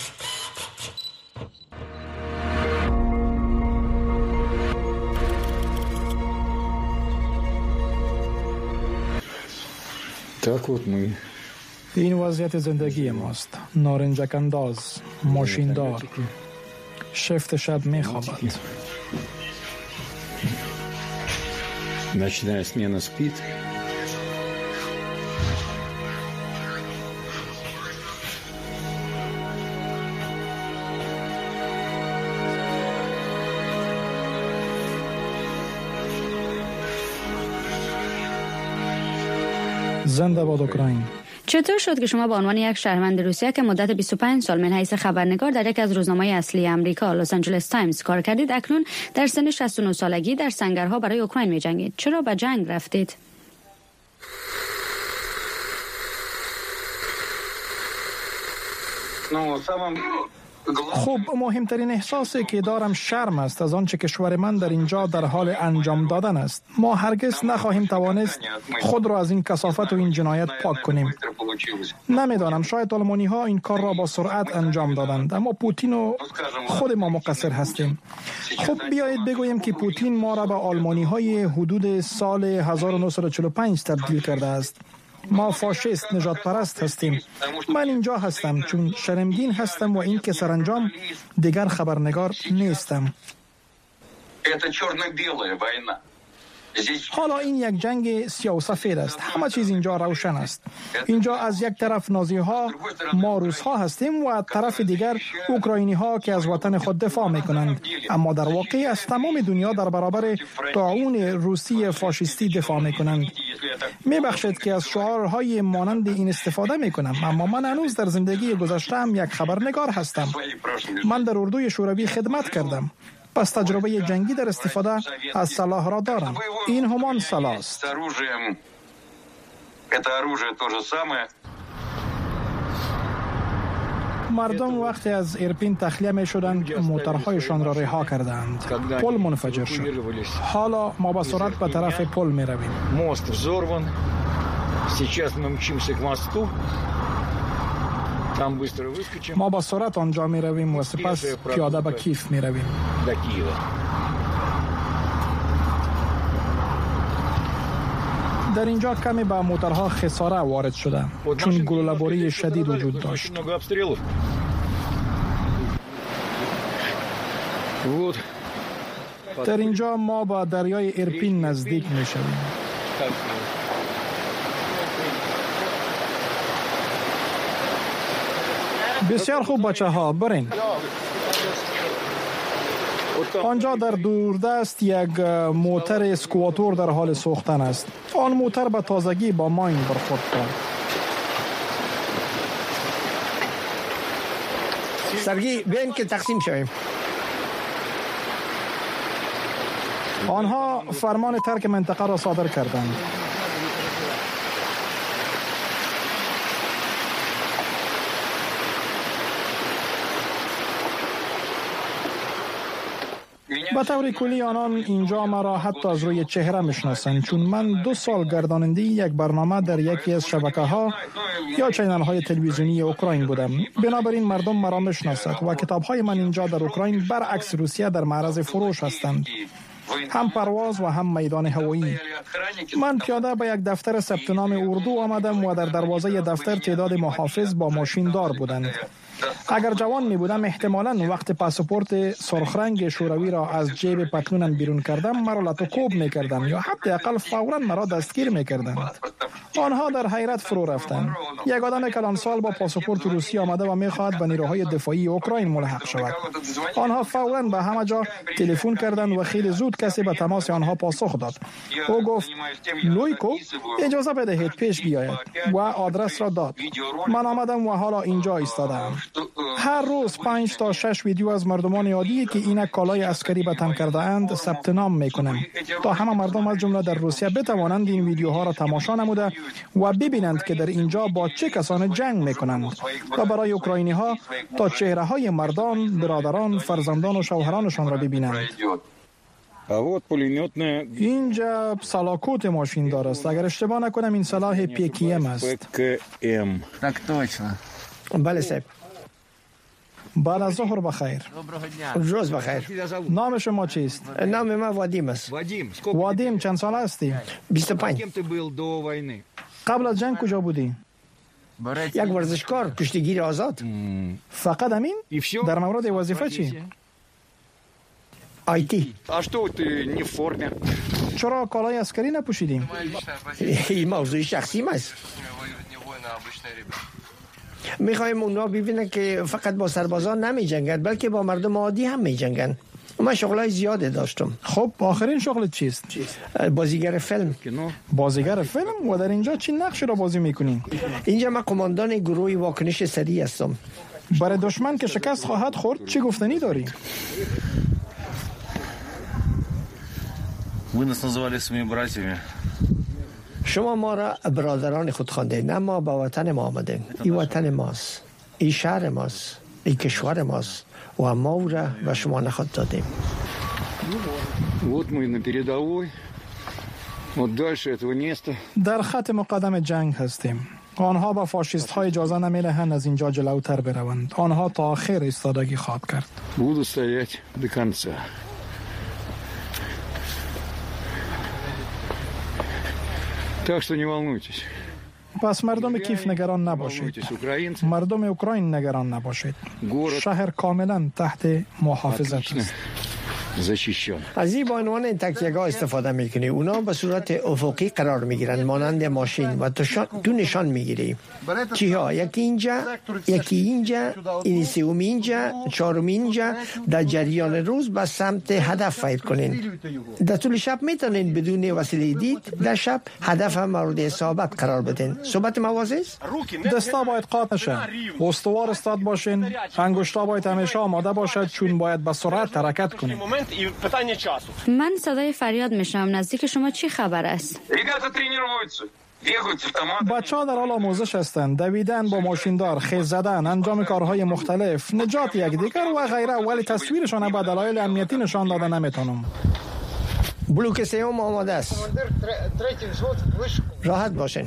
این وضعیت زندگی ماست. نارنجک انداز، ماشیندار، شفت شب می خوابد. Ночная смена спит. زنده باد اوکراین. چطور شد که شما به عنوان یک شهروند روسیه که مدت 25 سال من حیث خبرنگار در یک از روزنامه‌های اصلی امریکا لس آنجلس تایمز کار کردید، اکنون در سن 69 سالگی در سنگرها برای اوکراین می‌جنگید؟ چرا به جنگ رفتید؟ خب، مهمترین احساسی که دارم شرم است از آنچه کشور من در اینجا در حال انجام دادن است. ما هرگز نخواهیم توانست خود را از این کثافت و این جنایت پاک کنیم. نمیدانم، شاید آلمانی ها این کار را با سرعت انجام دادند، اما پوتین و خود ما مقصر هستیم. خب بیایید بگوییم که پوتین ما را به آلمانی های حدود سال 1945 تبدیل کرده است. ما فاشیست نجات پرست هستیم. من اینجا هستم چون شرمگین هستم و این که سرانجام دیگر خبرنگار نیستم. حالا این یک جنگ سیاه و سفید است. همه چیز اینجا روشن است. اینجا از یک طرف نازی ها، ما روس ها هستیم و از طرف دیگر اوکراینی ها که از وطن خود دفاع می کنند. اما در واقع از تمام دنیا در برابر طاعون روسی فاشیستی دفاع می کنند. می بخشید که از شعارهای مانند این استفاده می کنم، اما من هنوز در زندگی گذشته‌ام یک خبرنگار هستم. من در اردوی شوروی خدمت کردم. پس تجربه جنگی در استفاده از سلاح را دارم. این همان سلاح است. مردم وقتی از ایرپین تخلیه می شدند موترهایشان را رها کردند. پل منفجر شد. حالا ما با سرعت به طرف پل می رویم. Мост взорван. Сейчас мы мчимся к мосту. ما با سرعت آنجا می رویم و سپس پیاده به کیف می رویم. در اینجا کمی به موترها خساره وارد شده چون گلوله‌باری شدید وجود داشت. در اینجا ما با دریای ایرپین نزدیک می شویم. بسیار خوب بچه ها، برین. آنجا در دوردست یک موتر اسکواتور در حال سوختن است. آن موتر به تازگی با ماین برخورد کرد. سرگی بیاین که تقسیم شویم. آنها فرمان ترک منطقه را صادر کردند. به طور کلی آنان اینجا مرا حتی از روی چهره میشناسند، چون من 2 سال گرداننده یک برنامه در یکی از شبکه‌ها یا چینل های تلویزیونی اوکراین بودم. بنابراین مردم مرا میشناسند و کتاب‌های من اینجا در اوکراین برعکس روسیه در معرض فروش هستند، هم پرواز و هم میدان هوایی. من پیاده به یک دفتر ثبت نام اردو آمدم و در دروازه دفتر تعداد محافظ با ماشین دار بودند. اگر جوان می بودم احتمالاً وقت پاسپورت سرخ رنگ شوروی را از جیب پتلونم بیرون کردم مرا لطوکوب می کردند یا حداقل فوراً مرا دستگیر می کردند. آنها در حیرت فرو رفتند. یک آدم کلان سال با پاسپورت روسی آمده و می خواهد به نیروهای دفاعی اوکراین ملحق شود. آنها فوراً به همه جا تلفن کردند و خیلی زود کسی به تماس آنها پاسخ داد. او گفت لویکو اجازه بدهید پیش بیاید و آدرس را داد. من آمدم و حالا اینجا ایستادم. هر روز 5 تا 6 ویدیو از مردمان عادی که اینک کالای عسکری به تن کرده اند ثبت نام میکنم تا همه مردم از جمله در روسیه بتوانند این ویدیوها را تماشا نموده و ببینند که در اینجا با چه کسان جنگ میکنند و برای اوکراینی ها تا چهره های مردان، برادران، فرزندان و شوهرانشان را ببینند. اینجا سلاکوت ماشین دار است. اگر اشتباه نکنم این سلاح PKM است. بله صاحب. بعد از ظهر بخیر. روز بخیر. نام شما چیست؟ نام من وادیم است. وادیم چند سال هستی؟ 25. قبل از جنگ کجا بودی؟ یک ورزشکار کشتیگیر آزاد. فقط همین؟ در مورد وظیفه چی؟ آیتی. چرا کالای عسکری نپوشیدیم؟ این موضوع شخصی است. میخوایم اونا ببینن که فقط با سربازان نمی جنگند بلکه با مردم عادی هم می جنگند. من شغلای زیاده داشتم. خب آخرین شغلت چیست؟ بازیگر فیلم. بازیگر فیلم؟ و در اینجا چی نقشی را بازی میکنی؟ اینجا من قماندان گروه واکنش سریع هستم. برای دشمن که شکست خواهد خورد چی گفتنی داری؟ شما ما را برادران خود خواندید، اما با وطن ما آمدیم. این وطن ماست، این شهر ماست، این کشور ماست و ما او را به شما نخود دادیم. در خط مقدم جنگ هستیم. آنها با فاشیست ها اجازه نمی دهند از اینجا جلوتر بروند. آنها تا آخر ایستادگی خواهد کرد. پس مردم کیف نگران نباشید. مردم اوکراین نگران نباشید. شهر کاملا تحت محافظت است. از این با عنوان تکیه‌گاه استفاده میکنی. اونا به صورت افقی قرار میگیرند مانند ماشین و تو نشان میگیری چیها، یکی اینجا، این سوم اینجا، چهارم اینجا. در جریان روز به سمت هدف فیر کنین. در طول شب میتونین بدون وسیله دید در شب هدف مورد اصابت قرار بدین. صحبت مواضع است. دستا باید قاطع نشه. استوار استاد باشین. انگشتا باید همیشه آماده باشد چون باید به سرعت حرکت کنین. من صدای فریاد میشنوم. نزدیک شما چی خبر است؟ بچه ها در حال آموزش هستند. دویدن با ماشیندار، خیز زدن، انجام کارهای مختلف، نجات یکدیگر و غیره. ولی تصویرشان به دلایل امنیتی نشان داده نمیتونم. بلوک سوم آماده است. راحت باشین.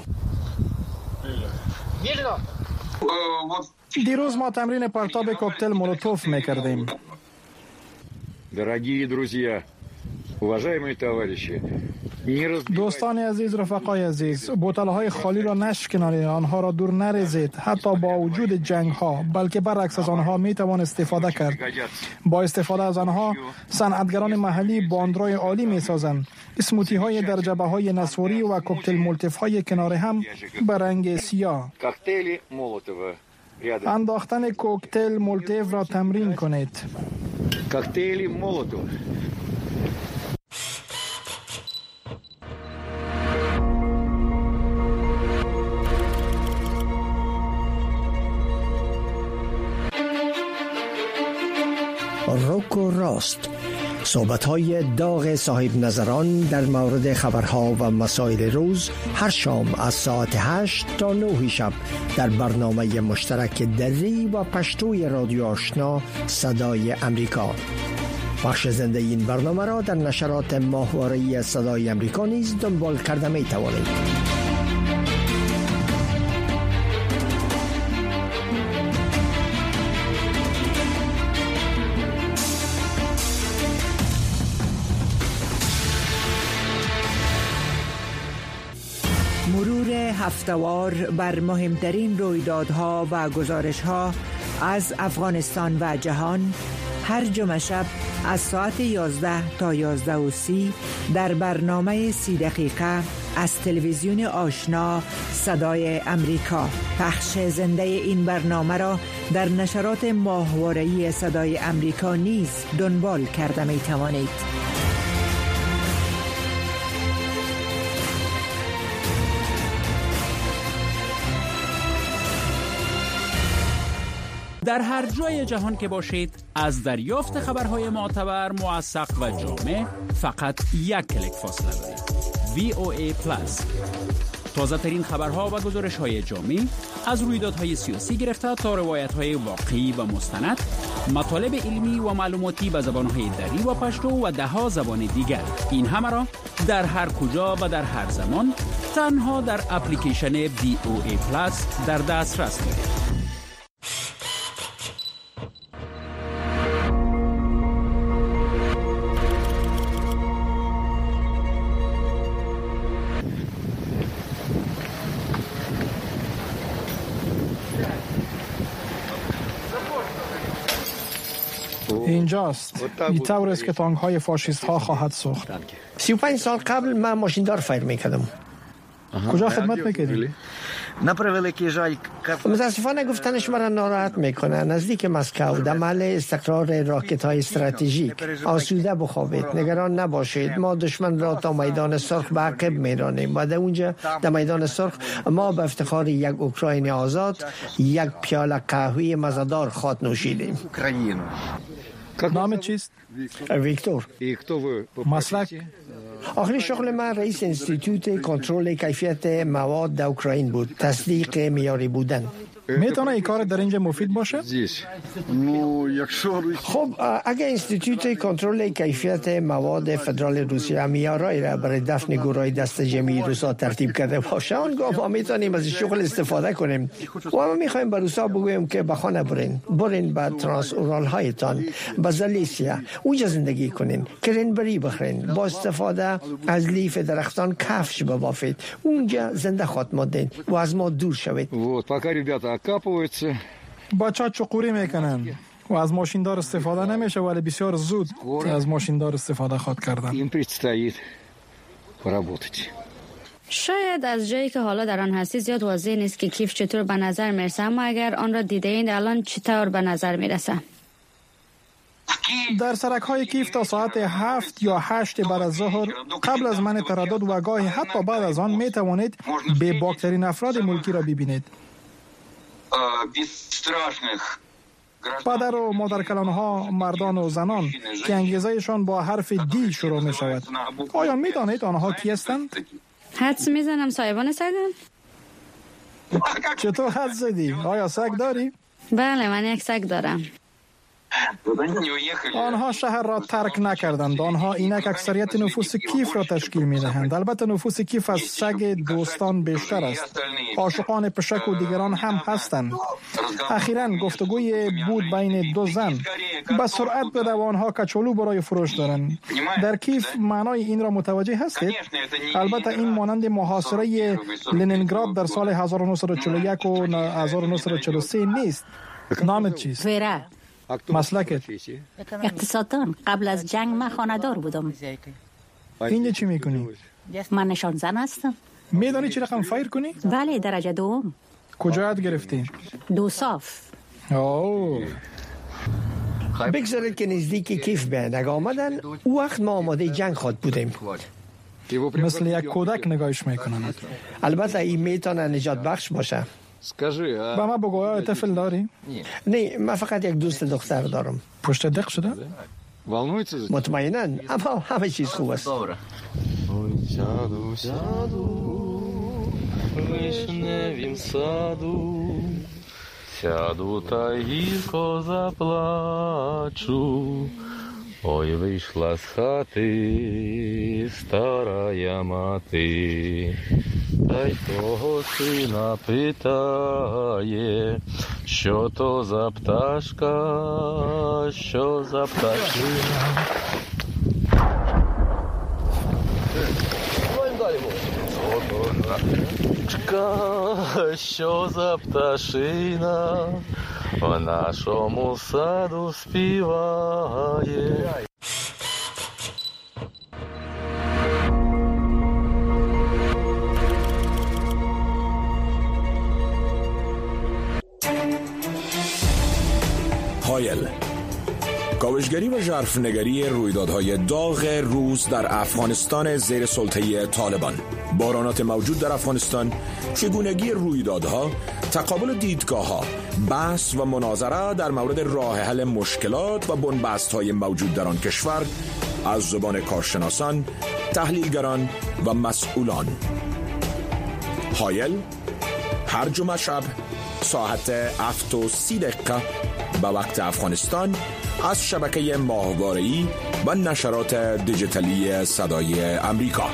دیروز ما تمرین پرتاب کوکتل مولوتوف میکردیم. Дорогие друзья, уважаемые товарищи, دوستان عزیز، رفقای عزیز، بوتل‌های خالی را نشکنانید، آنها را دور نریزید. حتی با وجود جنگ‌ها، بلکه برعکس از آنها میتوان استفاده کرد. با استفاده از آنها صنعتگران محلی باندرای عالی میسازند. اسموتی‌های در جبهه‌های نسواری و کوکتل مولتوف‌های کنار هم به رنگ سیاه. انداختن کوکتل مولتوف را تمرین کنید. коктейли Молотов. روک و راست، صحبت‌های داغ صاحب نظران در مورد خبرها و مسائل روز هر شام از ساعت 8 تا 9 شب در برنامه مشترک دری و پشتوی رادیو آشنا صدای امریکا. بخش زنده این برنامه را در نشرات ماهواره‌ای صدای امریکا نیز دنبال کرده می توانید. مرور هفته‌وار بر مهمترین رویدادها و گزارش‌ها از افغانستان و جهان هر جمعه شب از ساعت 11 تا 11:30 در برنامه 30 دقیقه از تلویزیون آشنا صدای امریکا. پخش زنده این برنامه را در نشرات ماهواره‌ای صدای امریکا نیز دنبال کرده می توانید. در هر جای جهان که باشید از دریافت خبرهای معتبر، موثق و جامع فقط یک کلیک فاصله دارید. VOA Plus. تازه ترین خبرها و گزارش های جامع از رویدادهای سیاسی گرفته تا روایت های واقعی و مستند، مطالب علمی و معلوماتی به زبانهای دری و پشتو و دهها زبان دیگر. این همه را در هر کجا و در هر زمان تنها در اپلیکیشن VOA Plus در دسترس دارید. اینجاست. این طور است که تانک های فاشیست ها خواهد سوخت. 35 سال قبل من ماشیندار فایر میکردم. کجا خدمت میکردی؟ متاسفانه گفتنش مرا ناراحت میکنه. نزدیک مسکو در محل استقرار راکت های استراتژیک. آسوده بخوابید، نگران نباشید. ما دشمن را تا میدان سرخ به عقب میرانیم و در اونجا در میدان سرخ ما به افتخار یک اوکراین آزاد یک پیاله قهوه مزه‌دار خواهد نوشیدیم. نام چیست؟ ویکتور. مسلک؟ آخرین شغل من رئیس انستیتوت کنترل کیفیت مواد در اوکراین بود. تصدیق معیاری بودن. میتونه این کار در اینجا مفید باشه؟ خب اگه انستیتوت کنترل کیفیت مواد فدرال روسیه معیارایی را برای دفن گروه دست جمعی روسا ترتیب کرده باشه، آنگاه ما میتونیم از شغل استفاده کنیم. و ما میخوایم به روسا بگوییم که به خانه برین به ترانس اورال هایتان، به زالیسیا، اونجا زندگی کنین، کرنبری بخورین، با استفاده از لیف درختان کفش ببافید، اونجا زنده خواهد ماندین و از ما دور شوید. بچه چقوری میکنن و از ماشیندار استفاده نمیشه، ولی بسیار زود از ماشیندار استفاده خواهد کردن. شاید از جایی که حالا در آن هستی زیاد واضح نیست که کیف چطور به نظر میرسه، اما اگر آن را دیده اید الان چطور به نظر میرسه؟ در سرک های کیف تا ساعت 7 یا 8 بعد از ظهر قبل از من تردد و گاهی حتی بعد از آن می توانید به باکترین افراد ملکی را ببینید. پدر و مادرکلان ها، مردان و زنان که انگیزهشان با حرف دی شروع می شود. آیا می دانید آنها کی هستند؟ حدس می زنم صاحبان سگن؟ چطور حدس زدی؟ آیا سگ داری؟ بله، من یک سگ دارم. آنها شهر را ترک نکردند. آنها اینک اکثریت نفوس کیف را تشکیل می دهند. البته نفوس کیف از سگ دوستان بیشتر است. عاشقان پشک و دیگران هم هستند. اخیراً گفتگوی بود بین دو زن. به سرعت به آنها کچولو برای فروش دارند. در کیف معنای این را متوجه هستید؟ البته این مانند محاصره لنینگراد در سال 1941 و 1943 نیست. نامت چیست؟ ویرا. مسلکت؟ اقتصاددان. قبل از جنگ من خانه‌دار بودم. اینجا چی میکنی؟ من نشان زن هستم. میدانی چی رقم فایر کنی؟ بله، درجه دوم. کجا یاد گرفتی؟ دوصاف. بگذارید که نزدیک کیف به نگاه آمدن، او وقت ما آماده جنگ خود بودیم. مثل یک کودک نگاهش میکنن. البته این میتونه نجات بخش باشه. با ما بگو، آیا طفل داری؟ نه، من فقط یک دوست دختر دارم. پشت دق شده؟ مطمئناً، اما همه چیز خوب است. Сяду та гірко заплачу, ой, вийшла з хати старая мати, та й того сина питає, що то за пташка, що за пташина. Що за пташина в нашому саду співає. هایل، کاوشگری و ژرفنگری رویدادهای داغ روز در افغانستان زیر سلطه طالبان، بحرانات موجود در افغانستان، چگونگی رویدادها، تقابل دیدگاه‌ها، بحث و مناظره در مورد راه حل مشکلات و بنبست‌های موجود در آن کشور از زبان کارشناسان، تحلیلگران و مسئولان. هایل هر جمعه شب ساعت 7:30 به وقت افغانستان از شبکه ماهواره‌ای و نشرات دیجیتالی صدای امریکا.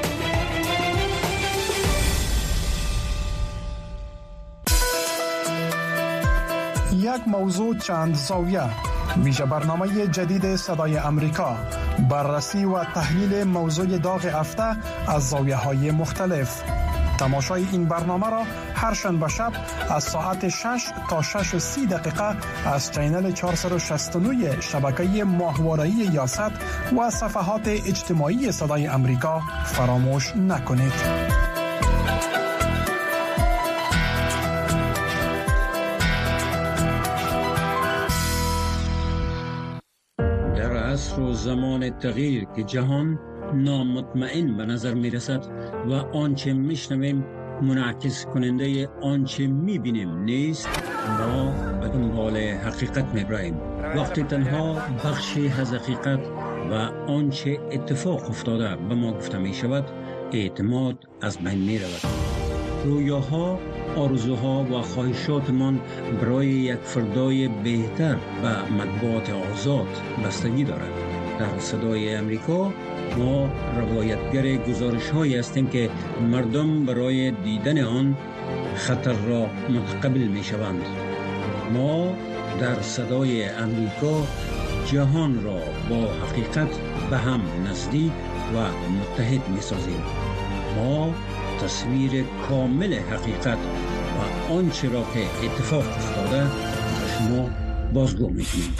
یک موضوع چند زاویه، ویژه برنامه جدید صدای امریکا، بررسی و تحلیل موضوع داغ هفته از زاویه‌های مختلف. تماشای این برنامه را هر شنبه شب از ساعت 6 تا 6:30 از چینل 469 شبکه ماهواره‌ای یاست و صفحات اجتماعی صدای امریکا فراموش نکنید. در عصر و زمان تغییر که جهان نامطمئن به نظر می رسد و آنچه می شنویم منعکس کننده آنچه می بینیم نیست، ما به دنبال حقیقت می براییم. وقتی تنها بخشی از حقیقت و آنچه اتفاق افتاده به ما گفته می شود، اعتماد از بین می رود. رویاها، آرزوها و خواهشاتمان برای یک فردای بهتر و مطبوعات آزاد بستگی دارد. در صدای امریکا ما روایتگر گزارش هایی هستیم که مردم برای دیدن آن خطر را متقبل می شوند. ما در صدای امریکا جهان را با حقیقت به هم نزدیک و متحد می سازیم. ما تصویر کامل حقیقت و آنچه را که اتفاق افتاده به شما بازگو می کنیم.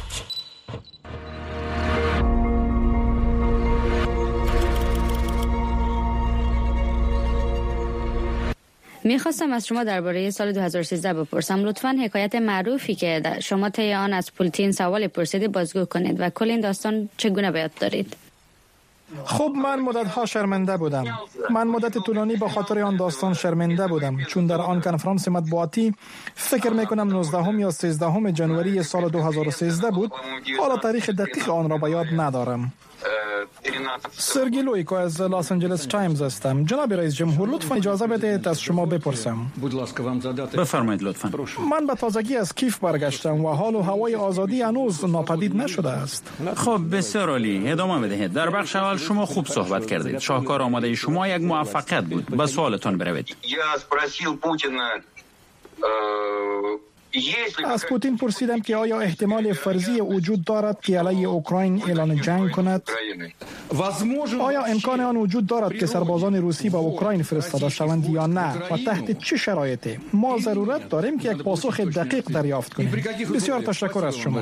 میخواستم از شما درباره سال 2013 بپرسم. لطفاً حکایت معروفی که شما طی آن از پوتین سوال پرسیده بازگو کنید و کل این داستان چگونه به یاد دارید؟ خب من مدت‌ها شرمنده بودم. من مدت طولانی به خاطر آن داستان شرمنده بودم، چون در آن کنفرانس مطبوعاتی فکر میکنم 19 یا 13 جنوری سال 2013 بود. حالا تاریخ دقیق آن را به یاد ندارم. سرگی لویکو از لاس آنجلس تایمز هستم. جناب رئیس جمهور، لطفا اجازه بدهید از شما بپرسم. بفرمایید لطفا. من به تازگی از کیف برگشتم و حال و هوای آزادی هنوز ناپدید نشده است. خب بسیار عالی، ادامه بدهید. در بخش اول شما خوب صحبت کردید. شاهکار آماده شما یک موفقیت بود. به سوالتون بروید. از پوتین پرسیدم که آیا احتمال فرضی وجود دارد که علیه اوکراین اعلان جنگ کند؟ آیا امکان آن وجود دارد که سربازان روسی به اوکراین فرستاده شوند یا نه و تحت چه شرایطی؟ ما ضرورت داریم که یک پاسخ دقیق دریافت کنیم. بسیار تشکر از شما.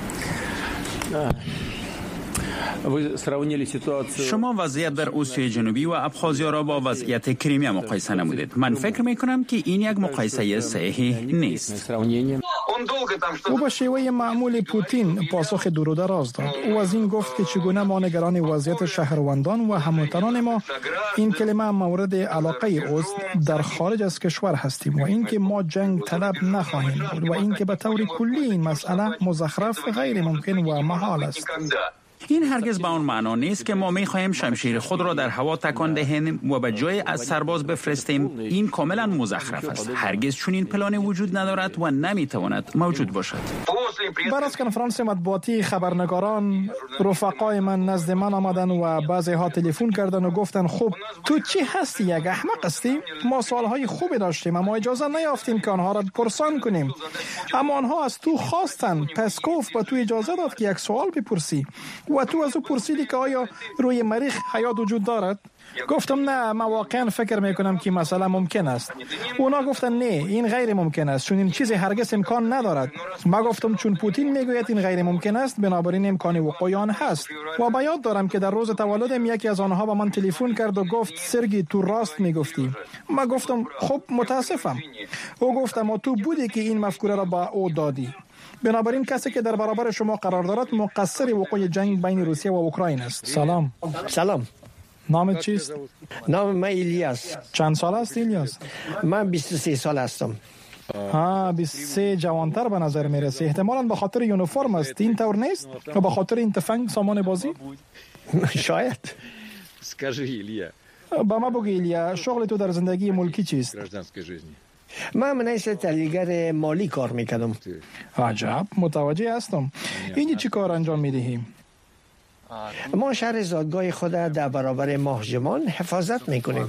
شما وضعیت در اوسیای جنوبی و ابخازیا را با وضعیت کریمیا مقایسه نمودید. من فکر می کنم که این یک مقایسه صحیح نیست. او به شیوه معمول پوتین پاسخ دور و دراز داد. او از این گفت که چگونه ما نگران وضعیت شهروندان و هموطنان ما این کلمه مورد علاقه اوست در خارج از کشور هستیم و اینکه ما جنگ طلب نخواهیم بود و اینکه به طور کلی این مسئله مزخرف غیر ممکن و محال است. این هرگز به آن معنا نیست که ما می‌خواهیم شمشیر خود را در هوا تکان دهیم و به جای از سرباز بفرستیم. این کاملا مزخرف است. هرگز چنین پلانی وجود ندارد و نمی‌تواند موجود باشد. بعد از کنفرانس مطبوعاتی خبرنگاران رفقای من نزد من آمدن و بعضی ها تلفن کردن و گفتن خب تو چی هستی؟ یک احمق هستی؟ ما سوالهای خوبی داشتیم اما اجازه نیافتیم که آنها را پرسان کنیم. اما آنها از تو خواستن. پسکوف به تو اجازه داد که یک سوال بپرسی و و تو از او پرسیدی که آیا روی مریخ حیات وجود دارد؟ گفتم نه، من واقعا فکر میکنم که مسئله ممکن است. اونا گفتن نه، این غیر ممکن است، چون این چیزی هرگز امکان ندارد. ما گفتم چون پوتین میگوید این غیر ممکن است، بنابراین امکان وقوع آن هست. و به یاد دارم که در روز تولدم یکی از آنها به من تلفن کرد و گفت سرگی تو راست میگفتی. ما گفتم خب متاسفم. او گفت اما تو بودی که این مفکوره را با او دادی. بنابراین کسی که در برابر شما قرار دارد مقصر وقوع جنگ بین روسیه و اوکراین است. سلام. سلام. نامت چیست؟ نام من الیاس. چند سال است الیاس؟ من 23 سال هستم. 23 جوانتر به نظر میرسه. احتمالاً به خاطر یونیفرم است. این طور نیست؟ و به خاطر این تفنگ سامان بازی؟ شاید. با ما بگو الیا، شغل تو در زندگی ملکی چیست؟ من حیث تحلیلگر مالی کار میکردم. عجب، متوجه هستم. اینی چی کار انجام میدهی؟ ما شهر زادگاه خود در برابر مهاجمان حفاظت میکنیم.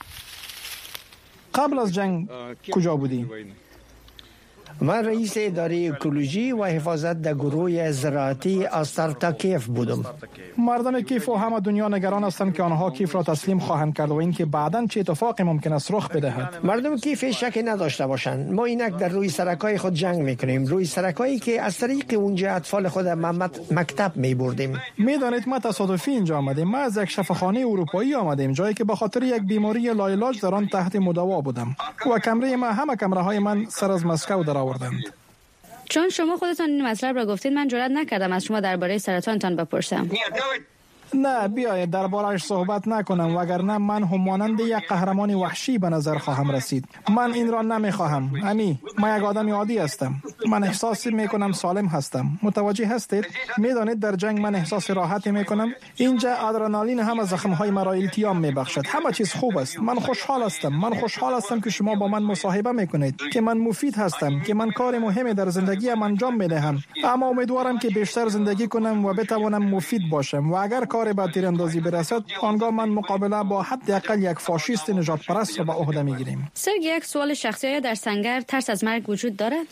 قبل از جنگ کجا بودی؟ من رئیس اداره اکولوژی و حفاظت در گروه زراعتی آستارتا کیف بودم. مردم کیف و همه دنیا نگران هستند که آنها کیف را تسلیم خواهند کرد و اینکه بعداً چه اتفاقی ممکن است رخ بدهد. مردم کیف شک نداشته باشند. ما اینک در روی سرکای خود جنگ میکنیم، روی سرکایی که از طریق اونجا اطفال خود مکتب میبردیم. میدانید ما تصادفی اینجا آمدیم. ما از یک شفاخانه اروپایی آمدیم، جایی که به خاطر یک بیماری لاعلاج در آن تحت مداوا بودم و کمره ما همه کمره های من سر از مسکو در آوردند. چون شما خودتان این مطلب را گفتید، من جرئت نکردم از شما درباره سرطانتان بپرسم. نه بیاید درباره‌اش صحبت نکنم، وگرنه من هم مانند یک قهرمان وحشی به نظر خواهم رسید. من این را نمیخواهم. من یک آدم عادی هستم. من احساس میکنم سالم هستم. متوجه هستید؟ میدانید در جنگ من احساس راحتی میکنم. اینجا آدرنالین همه زخم‌های مرا التیام میبخشد. همه چیز خوب است. من خوشحال هستم که شما با من مصاحبه میکنید، که من مفید هستم، که من کار مهمی در زندگیم انجام میدهم. اما امیدوارم که بیشتر زندگی کنم و بتوانم مفید باشم. و اگر کار به تیراندازی برسد، آنگاه من مقابله با حداقل یک فاشیست نجات پرست را به عهده میگیریم. سرگی، یک سوال شخصی، در سنگر ترس از مرگ وجود دارد؟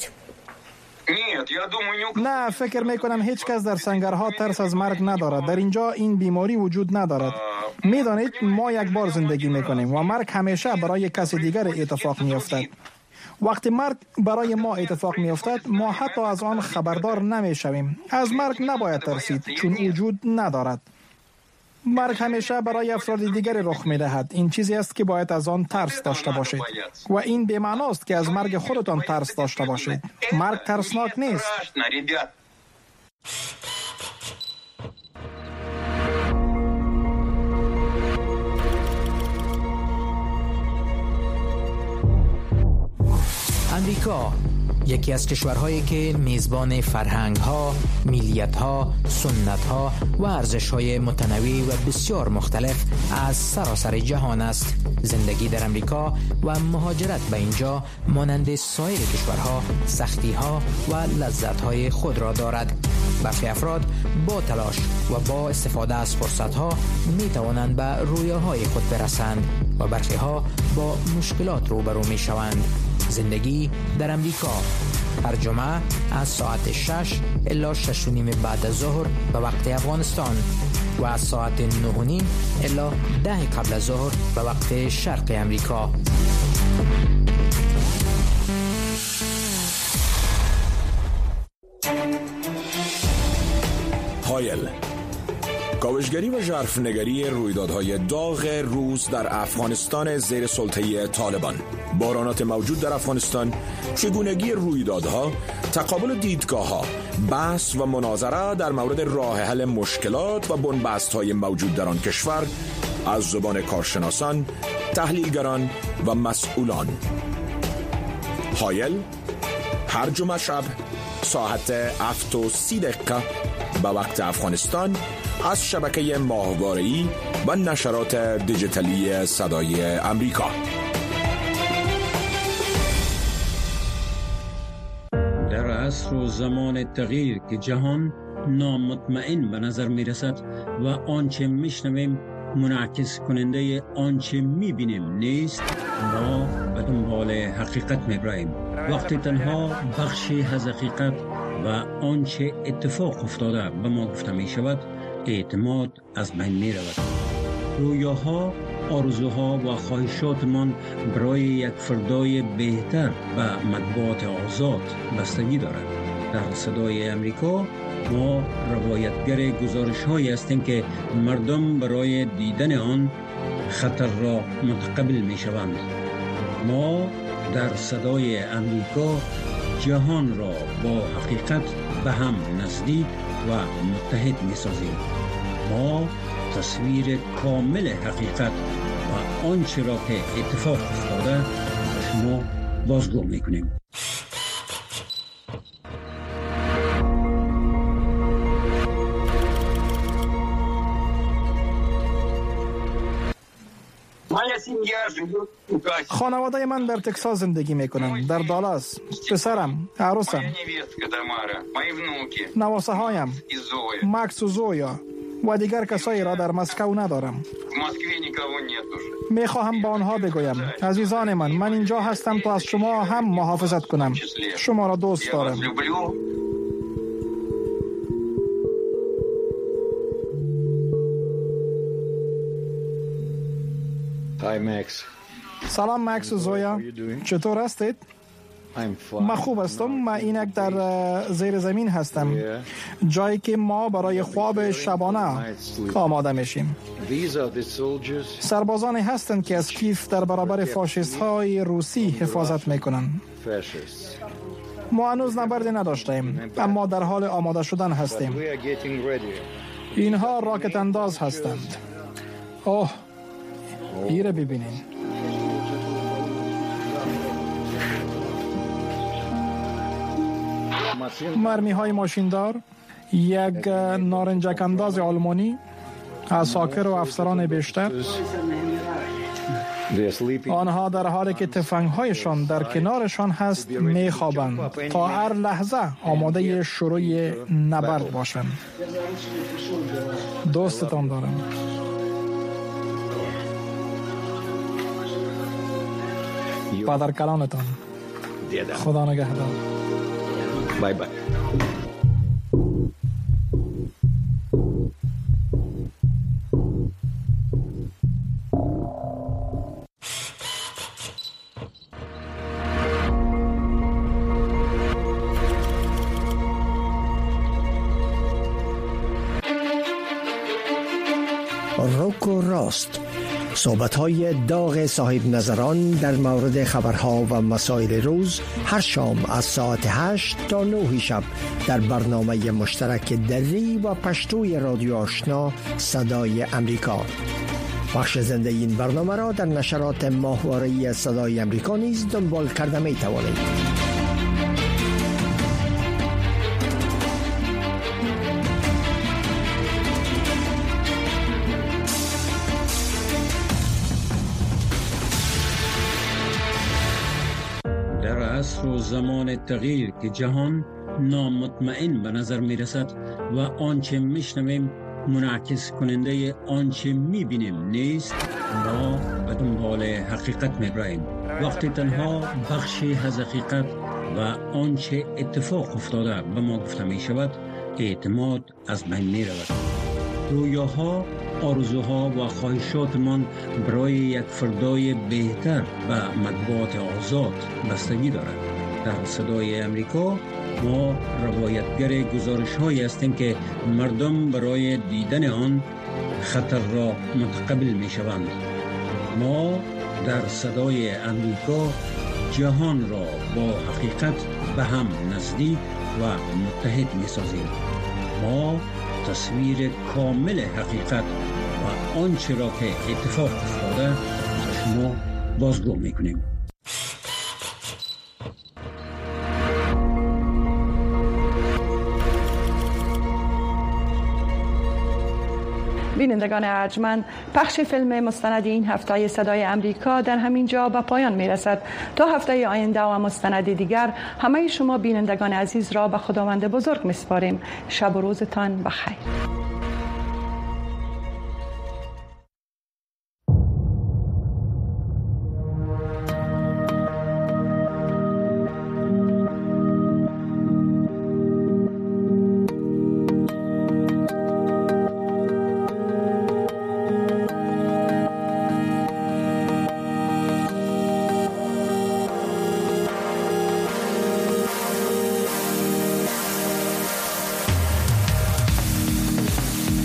نه، فکر میکنم هیچ کس در سنگرها ترس از مرگ ندارد. در اینجا این بیماری وجود ندارد. میدانید ما یک بار زندگی میکنیم و مرگ همیشه برای کسی دیگر اتفاق میافتد. وقتی مرگ برای ما اتفاق میافتد، ما حتی از آن خبردار نمیشویم. از مرگ نباید ترسید، چون وجود ندارد. مرگ همیشه برای افراد دیگری رخ می‌دهد. این چیزی است که باید از آن ترس داشته باشید و این به معنی است که از مرگ خودتان ترس داشته باشید. مرگ ترسناک نیست. امریکا یکی از کشورهایی که میزبان فرهنگ‌ها، ملیت‌ها، سنت‌ها و ارزش‌های متنوع و بسیار مختلف از سراسر جهان است. زندگی در امریکا و مهاجرت به اینجا مانند سایر کشورها سختی‌ها و لذت‌های خود را دارد. برخی افراد با تلاش و با استفاده از فرصت‌ها می‌توانند به رویاهای خود برسند و برخی‌ها با مشکلات روبرو می‌شوند. زندگی در امریکا هر جمعه از ساعت 6 الی 6:30 بعد از ظهر به وقت افغانستان و از ساعت 9:30 الی 10 قبل از ظهر به وقت شرق امریکا. هایل، کاوشگری و ژرفنگری رویدادهای داغ روز در افغانستان زیر سلطه طالبان، بحرانات موجود در افغانستان، چگونگی رویدادها، تقابل دیدگاه‌ها، بحث و مناظره در مورد راه حل مشکلات و بنبست‌های موجود در آن کشور از زبان کارشناسان، تحلیلگران و مسئولان. هایل هر جمعه شب ساعت 7:30 به وقت افغانستان از شبکه ماهواره‌ای و نشرات دیجیتالی صدای امریکا. در عصر و زمان تغییر که جهان نامطمئن به نظر می رسد و آنچه می شنویم منعکس کننده آنچه می بینیم نیست، ما به دنبال حقیقت می براییم. وقتی تنها بخشی از حقیقت و آنچه اتفاق افتاده به ما گفته می شود، اعتماد از بین می رود. رویاها، آرزوها و خواهشاتمان برای یک فردای بهتر و مطبوعات آزاد بستگی دارد. در صدای امریکا ما روایتگر گزارش‌هایی هستیم که مردم برای دیدن آن خطر را متقبل می‌شوند. ما در صدای امریکا جهان را با حقیقت به هم نزدیک و متحد می‌سازیم. ما تصویر کامل حقیقت و آنچه را که اتفاق افتاده به شما بازگو می‌کنیم. خانواده من در تکساس زندگی میکنند، در دالاس. پسرم، عروسم، نواسه هایم، مکس و زویا و دیگر کسایی را در مسکو ندارم. میخواهم با آنها بگویم عزیزان من اینجا هستم تا از شما هم محافظت کنم. شما را دوست دارم. سلام مکس و زویا، چطور هستید؟ من خوب هستم. من اینک در زیر زمین هستم، جایی که ما برای خواب شبانه آماده میشیم. سربازانی هستند که از کیف در برابر فاشیست های روسی حفاظت میکنند. ما هنوز نبردی نداشتیم، اما در حال آماده شدن هستیم. اینها راکت انداز هستند. اوه، ایره ببینید. مرمی های ماشیندار، یک نارنجک انداز آلمانی، عساکر و افسران بیشتر. آنها در حالی که تفنگ هایشان در کنارشان هست میخوابند تا هر لحظه آماده شروع نبرد باشند. دوستتان دارم. پدر کلانتان. خدا نگهدار. بای بای. روک و راست، صحبت‌های داغ صاحب نظران در مورد خبرها و مسائل روز، هر شام از ساعت 8 تا 9 شب در برنامه مشترک دری و پشتوی رادیو آشنا صدای امریکا. بخش زنده این برنامه را در نشرات ماهواره‌ای صدای امریکا نیز دنبال کرده می توانید. عصر و زمان تغییر که جهان نامطمئن به نظر می رسد و آنچه می شنویم منعکس کننده آنچه می بینیم نیست، ما به دنبال حقیقت می براییم. وقتی تنها بخشی از حقیقت و آنچه اتفاق افتاده به ما گفته می شود، اعتماد از بین می رود. رویاها، آرزوها و خواهشاتمان برای یک فردای بهتر و مطبوعات آزاد بستگی دارد. در صدای امریکا ما روایتگر گزارش‌هایی هستیم که مردم برای دیدن آن خطر را متقبل می‌شوند. ما در صدای امریکا جهان را با حقیقت به هم نزدیک و متحد می‌سازیم. ما تصویر کامل حقیقت و آنچه را که اتفاق افتاده به شما بازگو میکنیم. بینندگان ارجمند، پخش فیلم مستند این هفته صدای امریکا در همین جا به پایان میرسد. تا هفته آینده و مستند دیگر، همه شما بینندگان عزیز را به خداوند بزرگ میسپاریم. شب و روزتان بخیر.